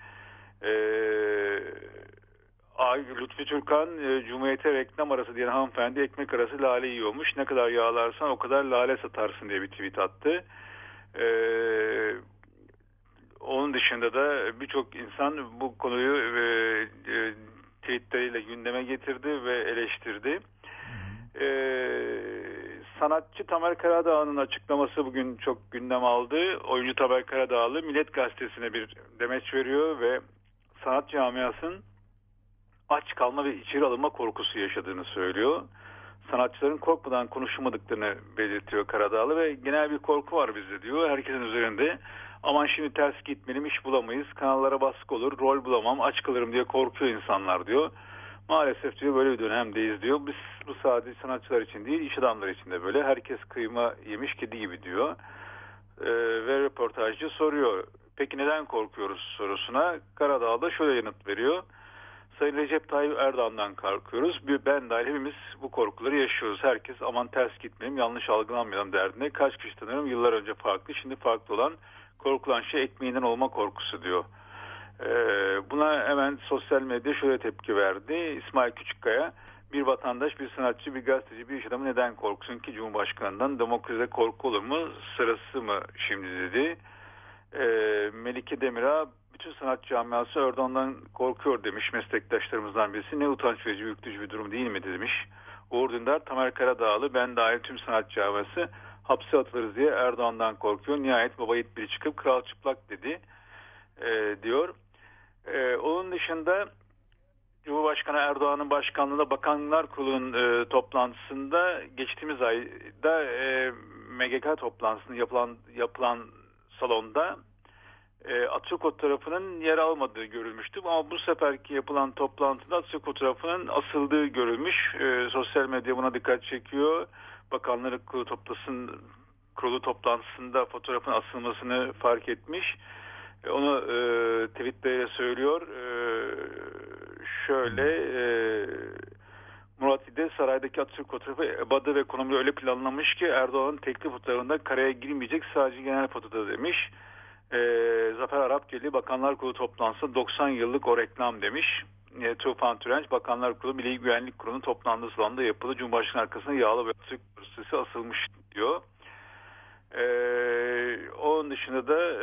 Ee, Lütfi Türkan e, Cumhuriyete reklam arası diyen hanımefendi ekmek arası lale yiyormuş. Ne kadar yağlarsan o kadar lale satarsın diye bir tweet attı. Ee, onun dışında da birçok insan bu konuyu e, e, tweetleriyle gündeme getirdi ve eleştirdi. Ee, sanatçı Tamer Karadağlı'nın açıklaması bugün çok gündem aldı. Oyuncu Tamer Karadağlı Millet Gazetesi'ne bir demeç veriyor ve sanat camiasının aç kalma ve içeri alınma korkusu yaşadığını söylüyor. Sanatçıların korkmadan konuşmadıklarını belirtiyor Karadağlı ve genel bir korku var bizde diyor. Herkesin üzerinde aman şimdi ters gitmeliyim, iş bulamayız, kanallara baskı olur, rol bulamam, aç kalırım diye korkuyor insanlar diyor. Maalesef diyor böyle bir dönemdeyiz diyor. Biz bu sadece sanatçılar için değil, iş adamları için de böyle. Herkes kıyma yemiş kedi gibi diyor. Ee, ve röportajcı soruyor. Peki neden korkuyoruz sorusuna Karadağ da şöyle yanıt veriyor. Sayın Recep Tayyip Erdoğan'dan korkuyoruz. Ben dahil hepimiz bu korkuları yaşıyoruz. Herkes aman ters gitmeyeyim, yanlış algılanmayalım derdinde. Kaç kişi tanıyorum yıllar önce farklı, şimdi farklı olan korkulan şey ekmeğinden olma korkusu diyor. Buna hemen sosyal medya şöyle tepki verdi. İsmail Küçükkaya, bir vatandaş, bir sanatçı, bir gazeteci, bir iş adamı neden korksun ki Cumhurbaşkanı'ndan? Demokraside korku olur mu? Sırası mı şimdi dedi. Melike Demirağ, bütün sanat camiası Erdoğan'dan korkuyor demiş meslektaşlarımızdan birisi. Ne utanç verici, ürkütücü bir durum değil mi demiş. Uğur Dündar, Tamer Karadağlı, ben dahil tüm sanat camiası hapse atılırız diye Erdoğan'dan korkuyor. Nihayet baba yiğit biri çıkıp kral çıplak dedi e, diyor. E, onun dışında Cumhurbaşkanı Erdoğan'ın başkanlığında Bakanlar Kurulu'nun e, toplantısında geçtiğimiz ayda e, M G K toplantısının yapılan yapılan salonda e, Atatürk tarafının yer almadığı görülmüştü. Ama bu seferki yapılan toplantıda Atatürk tarafının asıldığı görülmüş. E, sosyal medya buna dikkat çekiyor. Bakanlar Kurulu, toplasın, kurulu toplantısında fotoğrafın asılmasını fark etmiş. E, onu e, tweetleriyle söylüyor. E, şöyle e, Murat İde saraydaki Atatürk fotoğrafı ebada ve ekonomi öyle planlanmış ki Erdoğan'ın teklif fotoğrafında kareye girmeyecek, sadece genel fotoğrafı demiş. E, Zafer Arapgeli Bakanlar Kurulu toplantısında doksan yıllık o reklam demiş. E, Tufan Türenç Bakanlar Kurulu Milli Güvenlik Kurulu'nun toplandığı salonda yapıldı. Cumhurbaşkanı arkasında yağlı ve Atatürk postası asılmış diyor. Ee, onun dışında da e,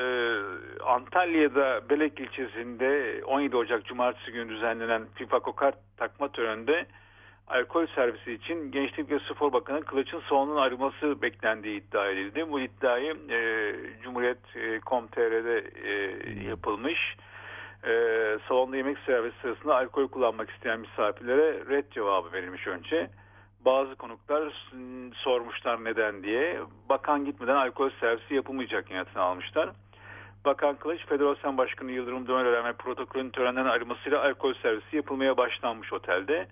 Antalya'da Belek ilçesinde on yedi Ocak Cumartesi günü düzenlenen FIFA Kokart takma töreninde alkol servisi için Gençlik ve Spor Bakanı Kılıç'ın salondan ayrılması beklendiği iddia edildi. Bu iddiayı e, Cumhuriyet nokta com nokta tr'de e, yapılmış. E, salonda yemek servisi sırasında alkol kullanmak isteyen misafirlere red cevabı verilmiş önce. Bazı konuklar sormuşlar neden diye. Bakan gitmeden alkol servisi yapılmayacak yanıtını almışlar. Bakan Kılıç, Federasyon Başkanı Yıldırım Demirören ve protokolün törenden ayrılmasıyla alkol servisi yapılmaya başlanmış otelde.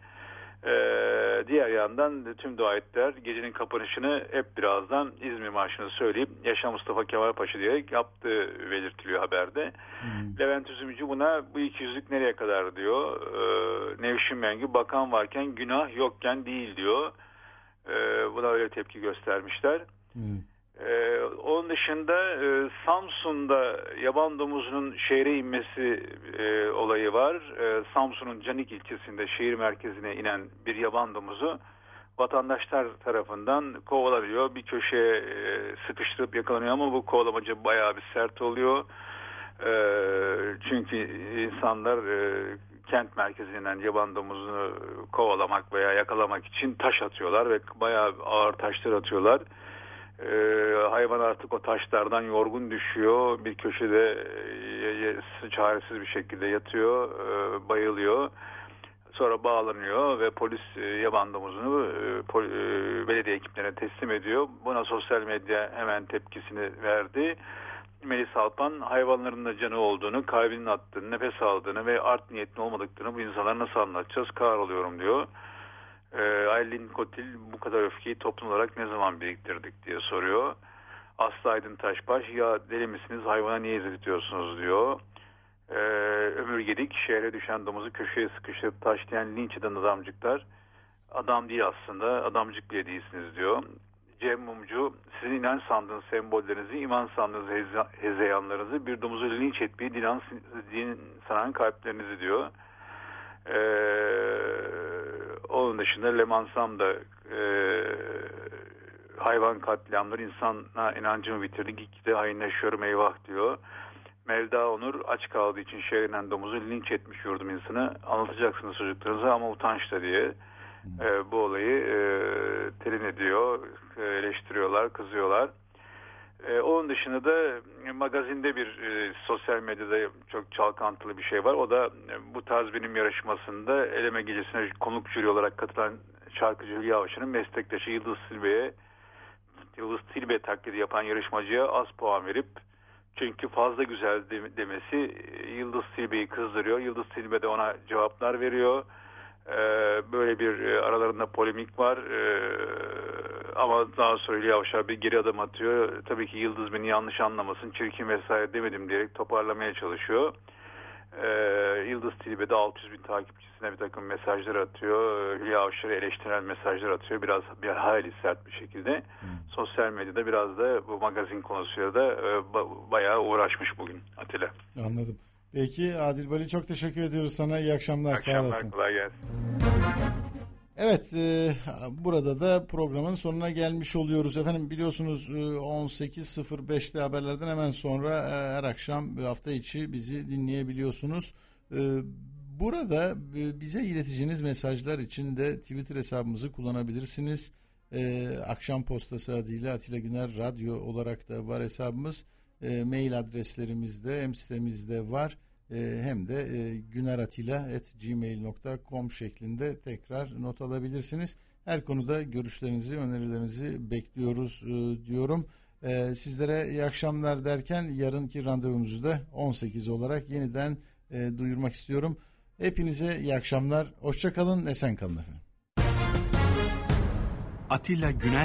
Ee, diğer yandan tüm duayetler gecenin kapanışını hep birazdan İzmir Marşı'nı söyleyip Yaşa Mustafa Kemal Paşa diyerek yaptığı belirtiliyor haberde. Hmm. Levent Üzümcü buna bu ikiyüzlülük nereye kadar diyor. Ee, Nevşin Mengü bakan varken günah yokken değil diyor. Ee, buna öyle tepki göstermişler. Hmm. Ee, onun dışında e, Samsun'da yaban domuzunun şehre inmesi e, olayı var. E, Samsun'un Canik ilçesinde şehir merkezine inen bir yaban domuzu vatandaşlar tarafından kovalanıyor. Bir köşeye e, sıkıştırıp yakalanıyor ama bu kovalamacı bayağı bir sert oluyor. E, çünkü insanlar e, kent merkezinden yaban domuzunu kovalamak veya yakalamak için taş atıyorlar ve bayağı ağır taşlar atıyorlar. Ee, hayvan artık o taşlardan yorgun düşüyor. Bir köşede e, çaresiz bir şekilde yatıyor, e, bayılıyor. Sonra bağlanıyor ve polis e, yaban domuzunu e, pol, e, belediye ekiplerine teslim ediyor. Buna sosyal medya hemen tepkisini verdi. Melis Alpan hayvanların da canı olduğunu, kalbinin attığını, nefes aldığını ve art niyetli olmadıklarını bu insanlara nasıl anlatacağız? Kahroluyorum diyor. Aylin Kotil bu kadar öfkeyi toplum olarak ne zaman biriktirdik diye soruyor. Aslı Aydın Taşbaş ya deli misiniz hayvana niye izletiyorsunuz diyor. Ee, Ömür Gedik şehre düşen domuzu köşeye sıkıştırıp taşlayan linç eden adamcıklar Adam değil aslında, adamcık bile değilsiniz diyor. Cem Mumcu, sizin inanç sandığınız sembollerinizi, iman sandığınız heze, hezeyanlarınızı, bir domuzu linç etmeyi din, din sanan kalplerinizi diyor. Ee, onun dışında Lemansam da e, hayvan katliamları insana inancımı bitirdi, gitgide hainleşiyorum eyvah diyor. Melda Onur, aç kaldığı için şehrinden domuzu linç etmiş yurdum insanı, anlatacaksınız çocuklarınıza ama utançla diye e, bu olayı e, telin ediyor, e, eleştiriyorlar, kızıyorlar. E, onun dışında da e, magazinde bir e, sosyal medyada çok çalkantılı bir şey var. O da e, bu tarz bilim yarışmasında eleme gecesine konuk jüri olarak katılan şarkıcı Hülya Avşar'ın meslektaşı Yıldız Tilbe'ye Yıldız Tilbe taklidi yapan yarışmacıya az puan verip, çünkü fazla güzel demesi Yıldız Tilbe'yi kızdırıyor. Yıldız Tilbe de ona cevaplar veriyor. Ee, böyle bir aralarında polemik var. Ee, ama daha sonra Hülya Avşar bir geri adım atıyor. Tabii ki Yıldız beni yanlış anlamasın, çirkin vesaire demedim diyerek toparlamaya çalışıyor. Ee, Yıldız Tilbe de altı yüz bin takipçisine bir takım mesajlar atıyor. Hülya Avşar'a eleştirel mesajlar atıyor. Biraz bir hayli sert bir şekilde. Hmm. Sosyal medyada biraz da bu magazin konusuyla da e, bayağı uğraşmış bugün Atilla. Anladım. Peki Adil Bali, çok teşekkür ediyoruz sana. İyi akşamlar. İyi akşamlar, sağ olasın. Kolay gelsin. Evet, e, burada da programın sonuna gelmiş oluyoruz. Efendim biliyorsunuz e, on sekiz sıfır beşte haberlerden hemen sonra e, her akşam hafta içi bizi dinleyebiliyorsunuz. E, burada e, bize ileteceğiniz mesajlar için de Twitter hesabımızı kullanabilirsiniz. E, Akşam Postası adıyla Atilla Güner Radyo olarak da var hesabımız. E, mail adreslerimizde hem sitemizde var. E, hem de e, güneratila at gmail nokta com şeklinde tekrar not alabilirsiniz. Her konuda görüşlerinizi, önerilerinizi bekliyoruz e, diyorum. E, sizlere iyi akşamlar derken yarınki randevumuzu da on sekiz olarak yeniden e, duyurmak istiyorum. Hepinize iyi akşamlar. Hoşça kalın, esen kalın efendim. Atilla Güner